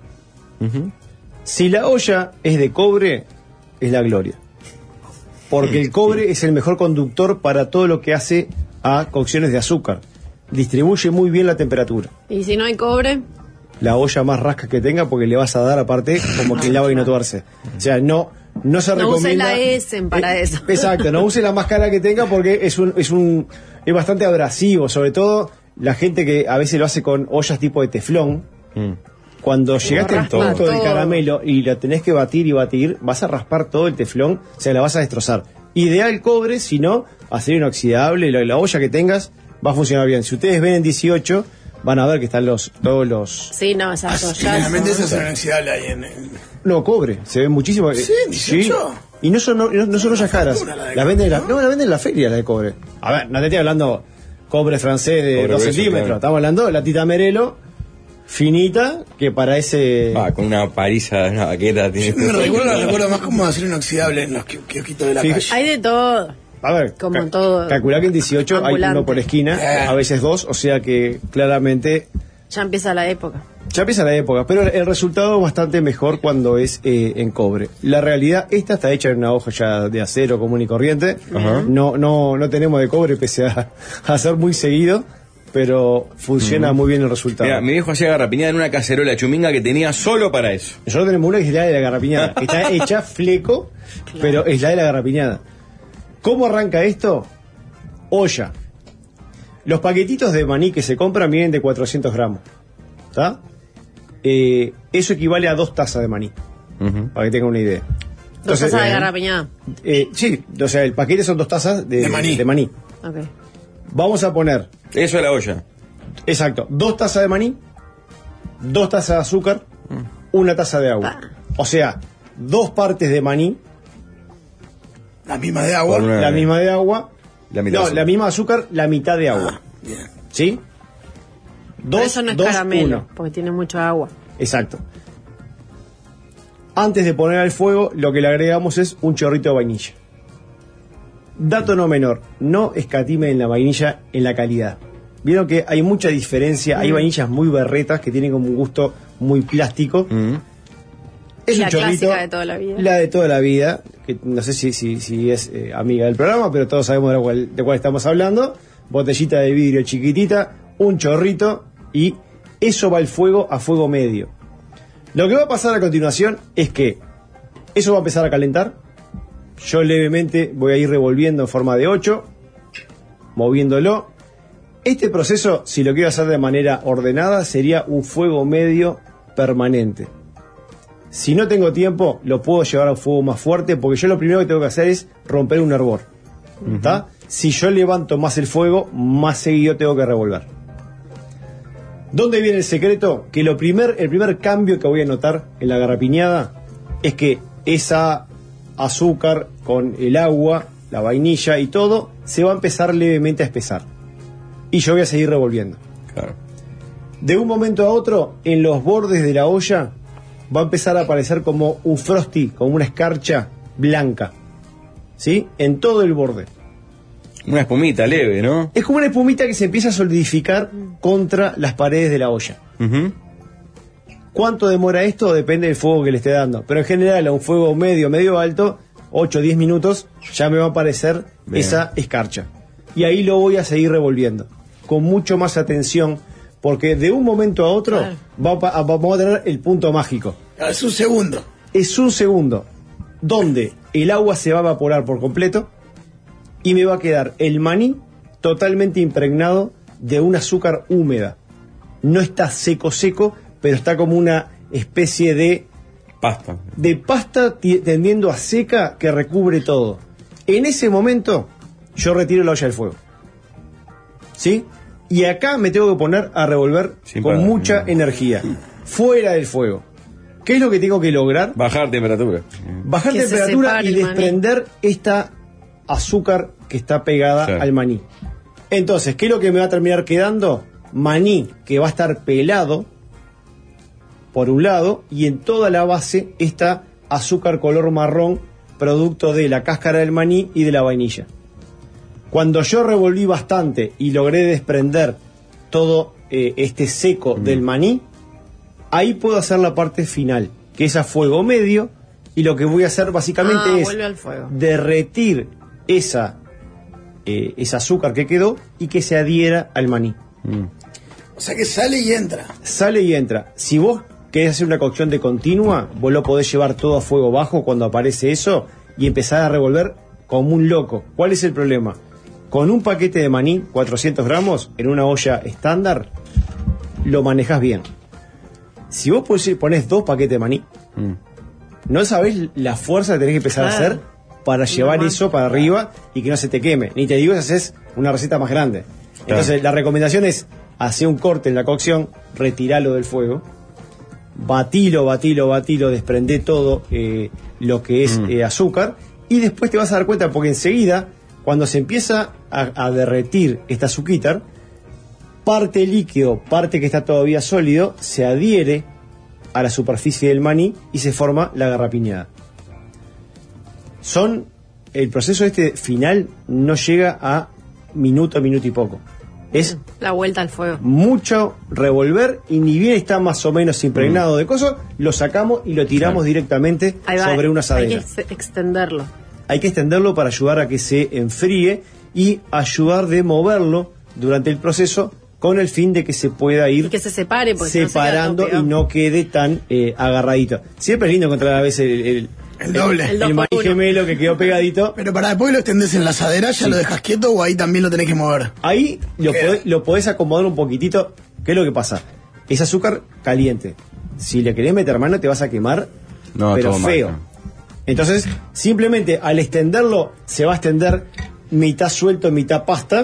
Speaker 6: Si la olla es de cobre, es la gloria. Porque el cobre es el mejor conductor para todo lo que hace a cocciones de azúcar. Distribuye muy bien la temperatura.
Speaker 4: ¿Y si no hay cobre?
Speaker 6: La olla más rasca que tenga, porque le vas a dar aparte como que el agua y no tuerce. O sea, no se recomienda. No use
Speaker 4: la Essen para eso.
Speaker 6: Exacto, no use la más cara que tenga porque es bastante abrasivo, sobre todo la gente que a veces lo hace con ollas tipo de teflón. Cuando llegaste al punto del caramelo y lo tenés que batir y batir, vas a raspar todo el teflón, o sea, la vas a destrozar. Ideal cobre, si no, acero inoxidable, la olla que tengas va a funcionar bien. Si ustedes ven en 18, van a ver que están todos los...
Speaker 4: Sí, no, esas ollas.
Speaker 3: Generalmente eso es inoxidable ahí en...
Speaker 6: No, cobre, se ve muchísimo.
Speaker 3: Sí, 18.
Speaker 6: Sí. Y no son ollas caras. La venden en la feria, la de cobre. A ver, no te estoy hablando cobre francés de 2 centímetros. Claro. Estamos hablando de la Tita Merelo, finita, que para ese...
Speaker 2: con una pariza, una baqueta.
Speaker 3: Yo me recuerdo más como hacer inoxidable en los kiosquitos de la calle.
Speaker 4: Hay de todo.
Speaker 6: A ver,
Speaker 4: como todo.
Speaker 6: Calculá que en 18 ambulante. Hay uno por esquina, a veces 2, o sea que claramente...
Speaker 4: Ya empieza la época.
Speaker 6: Pero el resultado es bastante mejor cuando es en cobre. La realidad, esta está hecha en una hoja ya de acero común y corriente. No tenemos de cobre, pese a ser muy seguido, pero funciona muy bien el resultado.
Speaker 2: Mira, mi viejo hacía garrapiñada en una cacerola chuminga que tenía solo para eso.
Speaker 6: Nosotros tenemos una que es la de la garrapiñada, que está hecha fleco, pero es la de la garrapiñada. ¿Cómo arranca esto? Olla. Los paquetitos de maní que se compran vienen de 400 gramos. ¿Está? Eso equivale a 2 tazas de maní. Para que tengan una idea.
Speaker 4: 2 tazas de garrapiñada.
Speaker 6: Sí, o sea, el paquete son 2 tazas de maní.
Speaker 4: Okay.
Speaker 6: Vamos a poner...
Speaker 2: Eso es la olla.
Speaker 6: Exacto. 2 tazas de maní, 2 tazas de azúcar, 1 taza de agua. O sea, 2 partes de maní.
Speaker 3: La misma de agua.
Speaker 6: La misma de agua.
Speaker 2: La
Speaker 6: misma azúcar, la mitad de agua.
Speaker 3: Bien.
Speaker 6: ¿Sí? 2,
Speaker 4: eso no es
Speaker 6: 2,
Speaker 4: caramelo,
Speaker 6: 1.
Speaker 4: porque tiene mucha agua.
Speaker 6: Exacto. Antes de poner al fuego, lo que le agregamos es un chorrito de vainilla. Dato no menor, no escatime en la vainilla en la calidad. Vieron que hay mucha diferencia, hay vainillas muy berretas que tienen como un gusto muy plástico. Es
Speaker 4: la
Speaker 6: un chorrito,
Speaker 4: clásica de toda la vida.
Speaker 6: La de toda la vida, que no sé si es amiga del programa, pero todos sabemos de cuál estamos hablando. Botellita de vidrio chiquitita, un chorrito, y eso va al fuego a fuego medio. Lo que va a pasar a continuación es que eso va a empezar a calentar. Yo levemente voy a ir revolviendo en forma de 8, moviéndolo. Este proceso, si lo quiero hacer de manera ordenada, sería un fuego medio permanente. Si no tengo tiempo, lo puedo llevar a un fuego más fuerte, porque yo lo primero que tengo que hacer es romper un hervor. ¿Está? Si yo levanto más el fuego, más seguido tengo que revolver. ¿Dónde viene el secreto? Que el primer cambio que voy a notar en la garrapiñada es que esa azúcar con el agua, la vainilla y todo, se va a empezar levemente a espesar. Y yo voy a seguir revolviendo.
Speaker 2: Claro.
Speaker 6: De un momento a otro, en los bordes de la olla, va a empezar a aparecer como un frosty, como una escarcha blanca. ¿Sí? En todo el borde.
Speaker 2: Una espumita leve, ¿no?
Speaker 6: Es como una espumita que se empieza a solidificar contra las paredes de la olla. ¿Cuánto demora esto? Depende del fuego que le esté dando. Pero en general, a un fuego medio alto, 8 o 10 minutos, ya me va a aparecer esa escarcha. Y ahí lo voy a seguir revolviendo. Con mucho más atención, Porque de un momento a otro vamos a tener el punto mágico.
Speaker 3: Es un segundo.
Speaker 6: Es un segundo donde el agua se va a evaporar por completo y me va a quedar el maní totalmente impregnado de un azúcar húmeda. No está seco, pero está como una especie de
Speaker 2: pasta.
Speaker 6: De pasta tendiendo a seca que recubre todo. En ese momento yo retiro la olla del fuego. ¿Sí? Y acá me tengo que poner a revolver con mucha energía. Fuera del fuego. ¿Qué es lo que tengo que lograr?
Speaker 2: Bajar temperatura.
Speaker 6: Bajar temperatura y desprender esta azúcar que está pegada al maní. Entonces, ¿qué es lo que me va a terminar quedando? Maní que va a estar pelado por un lado, y en toda la base está azúcar color marrón, producto de la cáscara del maní y de la vainilla. Cuando yo revolví bastante y logré desprender todo este seco del maní, ahí puedo hacer la parte final, que es a fuego medio, y lo que voy a hacer básicamente es derretir ese azúcar que quedó y que se adhiera al maní.
Speaker 3: O sea que sale y entra.
Speaker 6: Sale y entra. Si vos querés hacer una cocción de continua, vos lo podés llevar todo a fuego bajo cuando aparece eso y empezar a revolver como un loco. ¿Cuál es el problema? Con un paquete de maní, 400 gramos, en una olla estándar, lo manejás bien. Si vos ponés 2 paquetes de maní, no sabés la fuerza que tenés que empezar a hacer para llevar eso para arriba y que no se te queme. Ni te digo si haces una receta más grande. Entonces, la recomendación es hacer un corte en la cocción, retiralo del fuego, batilo, desprende todo lo que es azúcar, y después te vas a dar cuenta, porque enseguida, cuando se empieza a derretir esta azuquitar, parte líquido, parte que está todavía sólido, se adhiere a la superficie del maní y se forma la garrapiñada. El proceso final no llega a minuto y poco. Es
Speaker 4: la vuelta al fuego.
Speaker 6: Mucho revolver, y ni bien está más o menos impregnado de cosas, lo sacamos y lo tiramos directamente sobre una asadera.
Speaker 4: Hay que extenderlo.
Speaker 6: Hay que extenderlo para ayudar a que se enfríe y ayudar de moverlo durante el proceso, con el fin de que se pueda ir
Speaker 4: y que se separe,
Speaker 6: separando y no quede tan agarradito. Siempre es lindo encontrar a veces el doble, el maní gemelo que quedó pegadito.
Speaker 3: Pero para después lo extendés en la asadera, ¿ya lo dejas quieto o ahí también lo tenés que mover?
Speaker 6: Ahí lo podés acomodar un poquitito. ¿Qué es lo que pasa? Es azúcar caliente. Si le querés meter mano te vas a quemar, pero feo. Mal, ¿no? Entonces, simplemente al extenderlo, se va a extender mitad suelto, mitad pasta,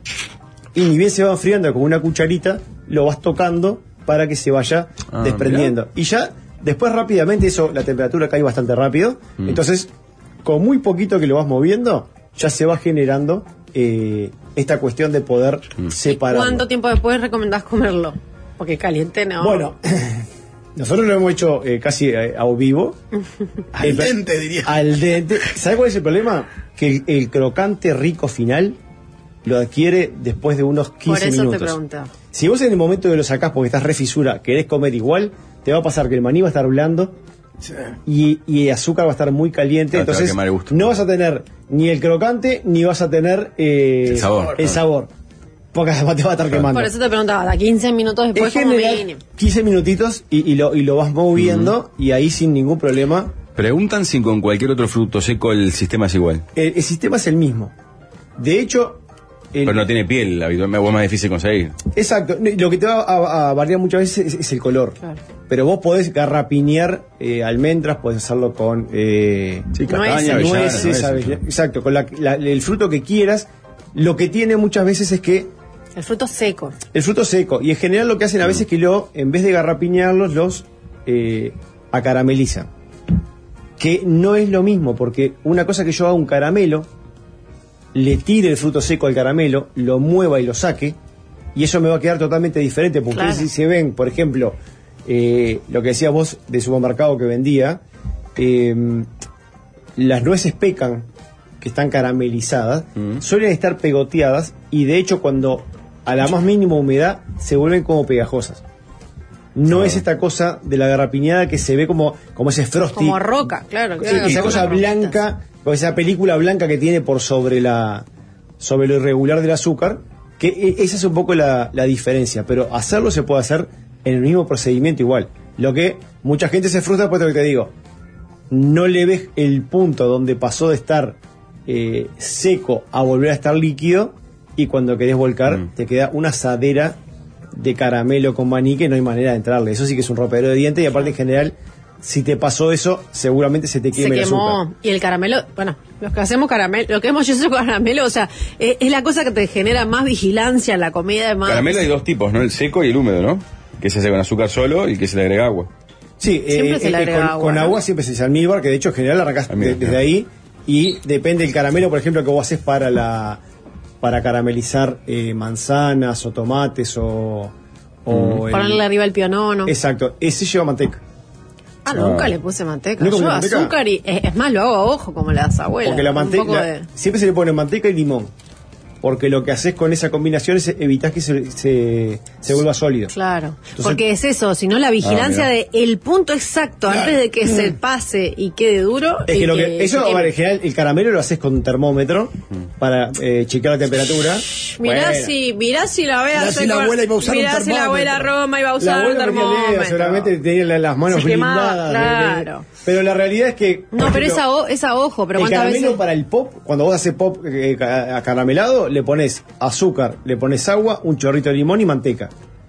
Speaker 6: y ni bien se va enfriando con una cucharita, lo vas tocando para que se vaya desprendiendo. Mirá. Y ya después rápidamente, la temperatura cae bastante rápido, entonces con muy poquito que lo vas moviendo, ya se va generando esta cuestión de poder separar.
Speaker 4: ¿Cuánto tiempo después recomendás comerlo? Porque caliente no.
Speaker 6: Bueno, nosotros lo hemos hecho casi a vivo.
Speaker 3: Al dente, diría.
Speaker 6: Al dente. ¿Sabes cuál es el problema? Que el crocante rico final lo adquiere después de unos 15 minutos. Por eso
Speaker 4: te preguntaba.
Speaker 6: Si vos en el momento que lo sacás porque estás re fisura, querés comer igual, te va a pasar que el maní va a estar blando y el azúcar va a estar muy caliente, entonces no vas a tener ni el crocante ni vas a tener el sabor. Porque además te va a estar quemando.
Speaker 4: Por eso te preguntaba, a 15 minutos después como mínimo.
Speaker 6: 15 minutitos y lo vas moviendo y ahí sin ningún problema.
Speaker 2: Preguntan si con cualquier otro fruto seco el sistema es igual.
Speaker 6: El sistema es el mismo. De hecho...
Speaker 2: Pero no tiene piel, habitualmente es más difícil conseguir.
Speaker 6: Exacto. Lo que te va a variar muchas veces es el color. Claro. Pero vos podés garrapiñar almendras, podés hacerlo con
Speaker 2: castaña,
Speaker 6: nueces, exacto, con el fruto que quieras. Lo que tiene muchas veces es que...
Speaker 4: El fruto seco.
Speaker 6: El fruto seco. Y en general lo que hacen a veces es que en vez de garrapiñarlos, los acaramelizan. Que no es lo mismo, porque una cosa que yo haga un caramelo, le tire el fruto seco al caramelo, lo mueva y lo saque, y eso me va a quedar totalmente diferente, porque ustedes si se ven, por ejemplo, lo que decías vos de supermercado que vendía, las nueces pecan, que están caramelizadas, suelen estar pegoteadas, y de hecho cuando a la más mínima humedad se vuelven como pegajosas. No es esta cosa de la garrapiñada que se ve como ese frosty.
Speaker 4: Como roca, claro.
Speaker 6: Esa cosa blanca, o esa película blanca que tiene por sobre lo irregular del azúcar, Que esa es un poco la diferencia, pero hacerlo se puede hacer en el mismo procedimiento igual. Lo que mucha gente se frustra por lo que te digo, no le ves el punto donde pasó de estar seco a volver a estar líquido, y cuando querés volcar te queda una asadera de caramelo con maní que no hay manera de entrarle. Eso sí que es un rompedero de dientes, y aparte en general, si te pasó eso, seguramente se te queme el azúcar.
Speaker 4: Y el caramelo, bueno, los que hacemos caramelo, lo que hemos hecho caramelo, o sea, es la cosa que te genera más vigilancia en la comida. Más...
Speaker 2: Caramelo hay dos tipos, ¿no? El seco y el húmedo, ¿no? Que se hace con azúcar solo y que se le agrega agua.
Speaker 6: Sí,
Speaker 4: siempre se le agrega agua,
Speaker 6: con agua siempre se dice almíbar, que de hecho en general arrancás desde ahí, y depende del caramelo, por ejemplo, que vos haces para caramelizar manzanas o tomates o
Speaker 4: ponerle arriba el pionono.
Speaker 6: Exacto, ese lleva manteca.
Speaker 4: Nunca le puse manteca. Yo azúcar y es más, lo hago a ojo como las abuelas.
Speaker 6: Porque la manteca, siempre se le pone manteca y limón. Porque lo que haces con esa combinación es evitar que se vuelva sólido.
Speaker 4: Claro.
Speaker 6: Entonces,
Speaker 4: porque es eso, sino la vigilancia de el punto exacto, antes de que se pase y quede duro.
Speaker 6: Es que eso, en general, el caramelo lo haces con un termómetro para chequear la temperatura.
Speaker 4: Mirá si la abuela
Speaker 3: si la abuela iba a usar un termómetro.
Speaker 4: Si la abuela Roma iba a usar un termómetro.
Speaker 6: Seguramente tenía las manos blindadas.
Speaker 4: Claro.
Speaker 6: Pero la realidad es que...
Speaker 4: No, pero es a ojo. Pero
Speaker 6: el caramelo
Speaker 4: veces...
Speaker 6: para el pop, cuando vos haces pop acaramelado, le pones azúcar, le pones agua, un chorrito de limón y manteca.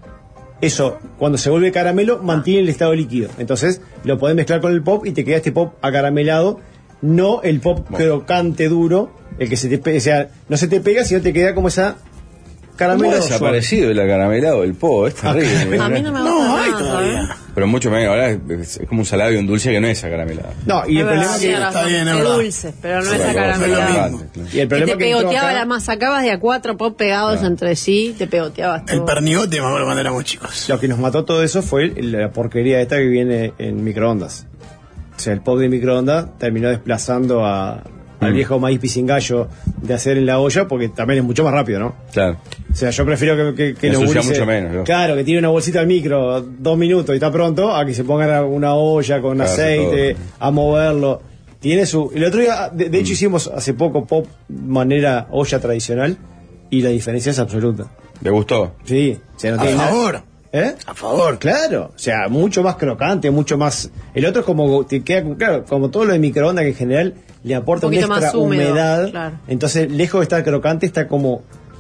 Speaker 6: Eso, cuando se vuelve caramelo, mantiene el estado líquido. Entonces, lo podés mezclar con el pop y te queda este pop acaramelado, no el pop crocante duro, el que se te pega, o sea, no se te pega, sino te queda como esa caramelo.
Speaker 2: ¿Cómo ha desaparecido el acaramelado, el po? Es terrible.
Speaker 4: A mí no me gusta nada, todavía.
Speaker 2: Pero mucho menos, ahora es como un salado y un dulce que no es acaramelado.
Speaker 6: No, y el problema es que
Speaker 3: está bien,
Speaker 4: es dulce, pero no es acaramelado.
Speaker 6: Y el problema
Speaker 4: te pegoteaba la masa, sacabas de a 4 pop pegados entre sí, te pegoteabas todo.
Speaker 3: El pernigote, me acuerdo cuando éramos chicos.
Speaker 6: Lo que nos mató todo eso fue la porquería esta que viene en microondas. O sea, el pop de microondas terminó desplazando al viejo maíz pisingallo de hacer en la olla, porque también es mucho más rápido, ¿no?
Speaker 2: Claro.
Speaker 6: O sea, yo prefiero que los gurises,
Speaker 2: mucho menos, ¿no?
Speaker 6: Claro, que tiene una bolsita al micro 2 minutos y está pronto, a que se pongan una olla con aceite, a moverlo. Tiene su... El otro día, de hecho, hicimos hace poco pop manera olla tradicional, y la diferencia es absoluta.
Speaker 2: ¿Le gustó?
Speaker 6: Sí. O sea, no
Speaker 3: A
Speaker 6: tiene
Speaker 3: favor.
Speaker 6: ¿Eh?
Speaker 3: A favor.
Speaker 6: Claro, o sea, mucho más crocante, mucho más... El otro es como, te queda, claro, como todo lo de microondas, que en general le aporta una extra humedad.
Speaker 4: Claro.
Speaker 6: Entonces, lejos de estar crocante, está como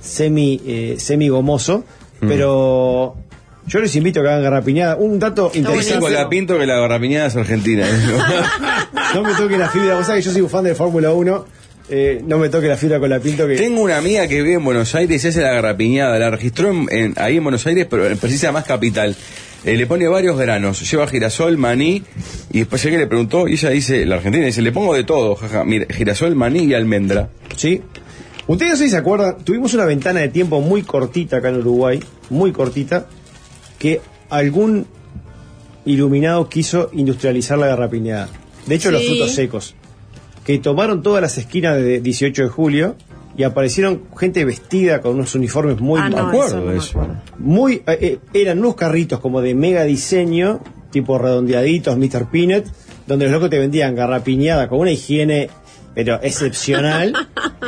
Speaker 6: semi gomoso. Pero yo les invito a que hagan garrapiñada. Un dato interesante.
Speaker 2: Con la pinto que la garrapiñada es argentina.
Speaker 6: No me toque la fibra, vos sabés que yo soy fan de Fórmula 1. No me toque la fibra con la pinto que...
Speaker 2: Tengo una amiga que vive en Buenos Aires y hace la garrapiñada, la registró ahí en Buenos Aires, pero precisa más capital. Le pone varios granos, lleva girasol, maní, y después llegué y le preguntó, y ella dice, la argentina dice, le pongo de todo, jaja, mira, girasol, maní y almendra.
Speaker 6: Sí. Ustedes no sé si se acuerdan, tuvimos una ventana de tiempo muy cortita acá en Uruguay, muy cortita, que algún iluminado quiso industrializar la garrapiñada. De hecho, los frutos secos, que tomaron todas las esquinas de 18 de julio y aparecieron gente vestida con unos uniformes muy...
Speaker 2: me acuerdo de eso.
Speaker 6: Muy, eran unos carritos como de mega diseño, tipo redondeaditos, Mr. Peanut, donde los locos te vendían garrapiñada con una higiene, pero excepcional.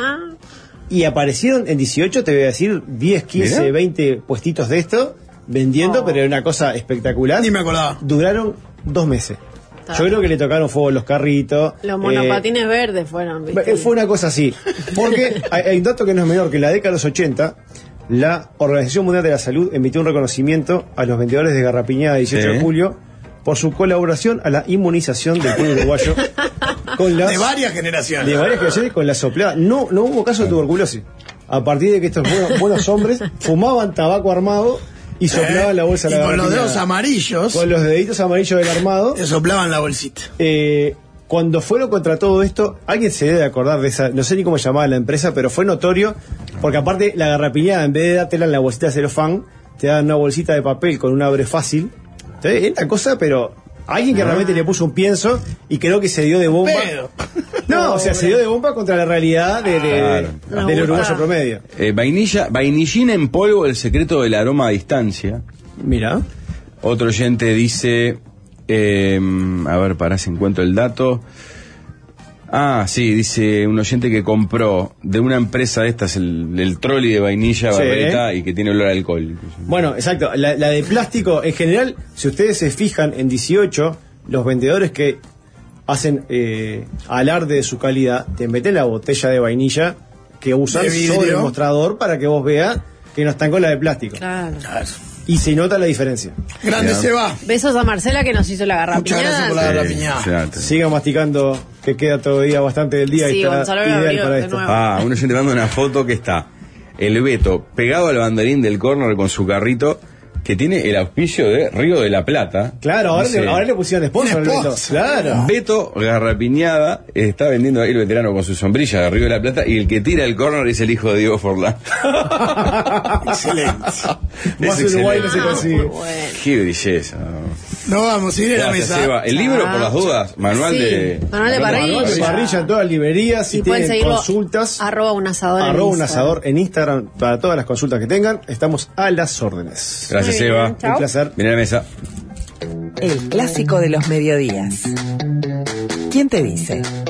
Speaker 6: Y aparecieron en 18, te voy a decir, 10, 15, ¿Mirá? 20 puestitos de esto, vendiendo, pero era una cosa espectacular.
Speaker 3: Ni me acordaba.
Speaker 6: Duraron 2 meses. Yo creo que le tocaron fuego los carritos.
Speaker 4: Los monopatines verdes fueron, ¿viste?
Speaker 6: Fue una cosa así. Porque hay un dato que no es menor, que en la década de los 80, la Organización Mundial de la Salud emitió un reconocimiento a los vendedores de garrapiñada 18 de julio por su colaboración a la inmunización del pueblo uruguayo con las,
Speaker 3: de varias generaciones.
Speaker 6: De varias generaciones con la soplada. No hubo caso de tuberculosis. A partir de que estos buenos hombres fumaban tabaco armado y soplaban la bolsa de la
Speaker 3: garrapiñada. Con los dedos amarillos.
Speaker 6: Con los deditos amarillos del armado.
Speaker 3: Le soplaban la bolsita.
Speaker 6: Cuando fueron contra todo esto, alguien se debe acordar de esa, no sé ni cómo llamaba la empresa, pero fue notorio, porque aparte la garrapiñada, en vez de dártela en la bolsita de celofán, te dan una bolsita de papel con un abre fácil. Entonces, esta cosa, pero alguien que realmente le puso un pienso y creo que se dio de bomba. No, o sea, se dio de bomba contra la realidad del uruguayo promedio.
Speaker 2: Vainillina en polvo, el secreto del aroma a distancia.
Speaker 6: Mira.
Speaker 2: Otro oyente dice, a ver, pará si encuentro el dato. Ah, sí, dice un oyente que compró de una empresa de estas el trolley de vainilla Barbarita y que tiene olor a alcohol.
Speaker 6: Bueno, exacto. La de plástico, en general, si ustedes se fijan en 18, los vendedores que hacen alarde de su calidad, te meten la botella de vainilla que usan sobre el mostrador para que vos veas que no están con la de plástico.
Speaker 4: Claro.
Speaker 6: Y se nota la diferencia.
Speaker 3: Grande se va.
Speaker 4: Besos a Marcela que nos hizo la garrapiñada.
Speaker 3: Muchas gracias por la garrapiñada.
Speaker 6: Sigan masticando, que queda todavía bastante del día y está ideal para esto.
Speaker 2: Uno se te manda una foto que está el Beto pegado al banderín del córner con su carrito, que tiene el auspicio de Río de la Plata.
Speaker 6: Claro, ahora le pusieron sponsor al Beto. Claro.
Speaker 2: Beto Garrapiñada está vendiendo ahí el veterano con su sombrilla de Río de la Plata, y el que tira el córner es el hijo de Diego Forlán.
Speaker 3: Excelente.
Speaker 6: Más Uruguay no se consigue.
Speaker 4: Bueno.
Speaker 2: Qué belleza.
Speaker 3: No vamos a ir a la mesa.
Speaker 2: Seba. El libro, por las dudas, manual de
Speaker 4: parrilla.
Speaker 6: Manual de parrilla en todas las librerías. Si tienen consultas,
Speaker 4: @un
Speaker 6: asador en Instagram para todas las consultas que tengan. Estamos a las órdenes.
Speaker 2: Gracias, Seba.
Speaker 6: Un placer.
Speaker 2: Viene a la mesa.
Speaker 1: El clásico de los mediodías. ¿Quién te dice?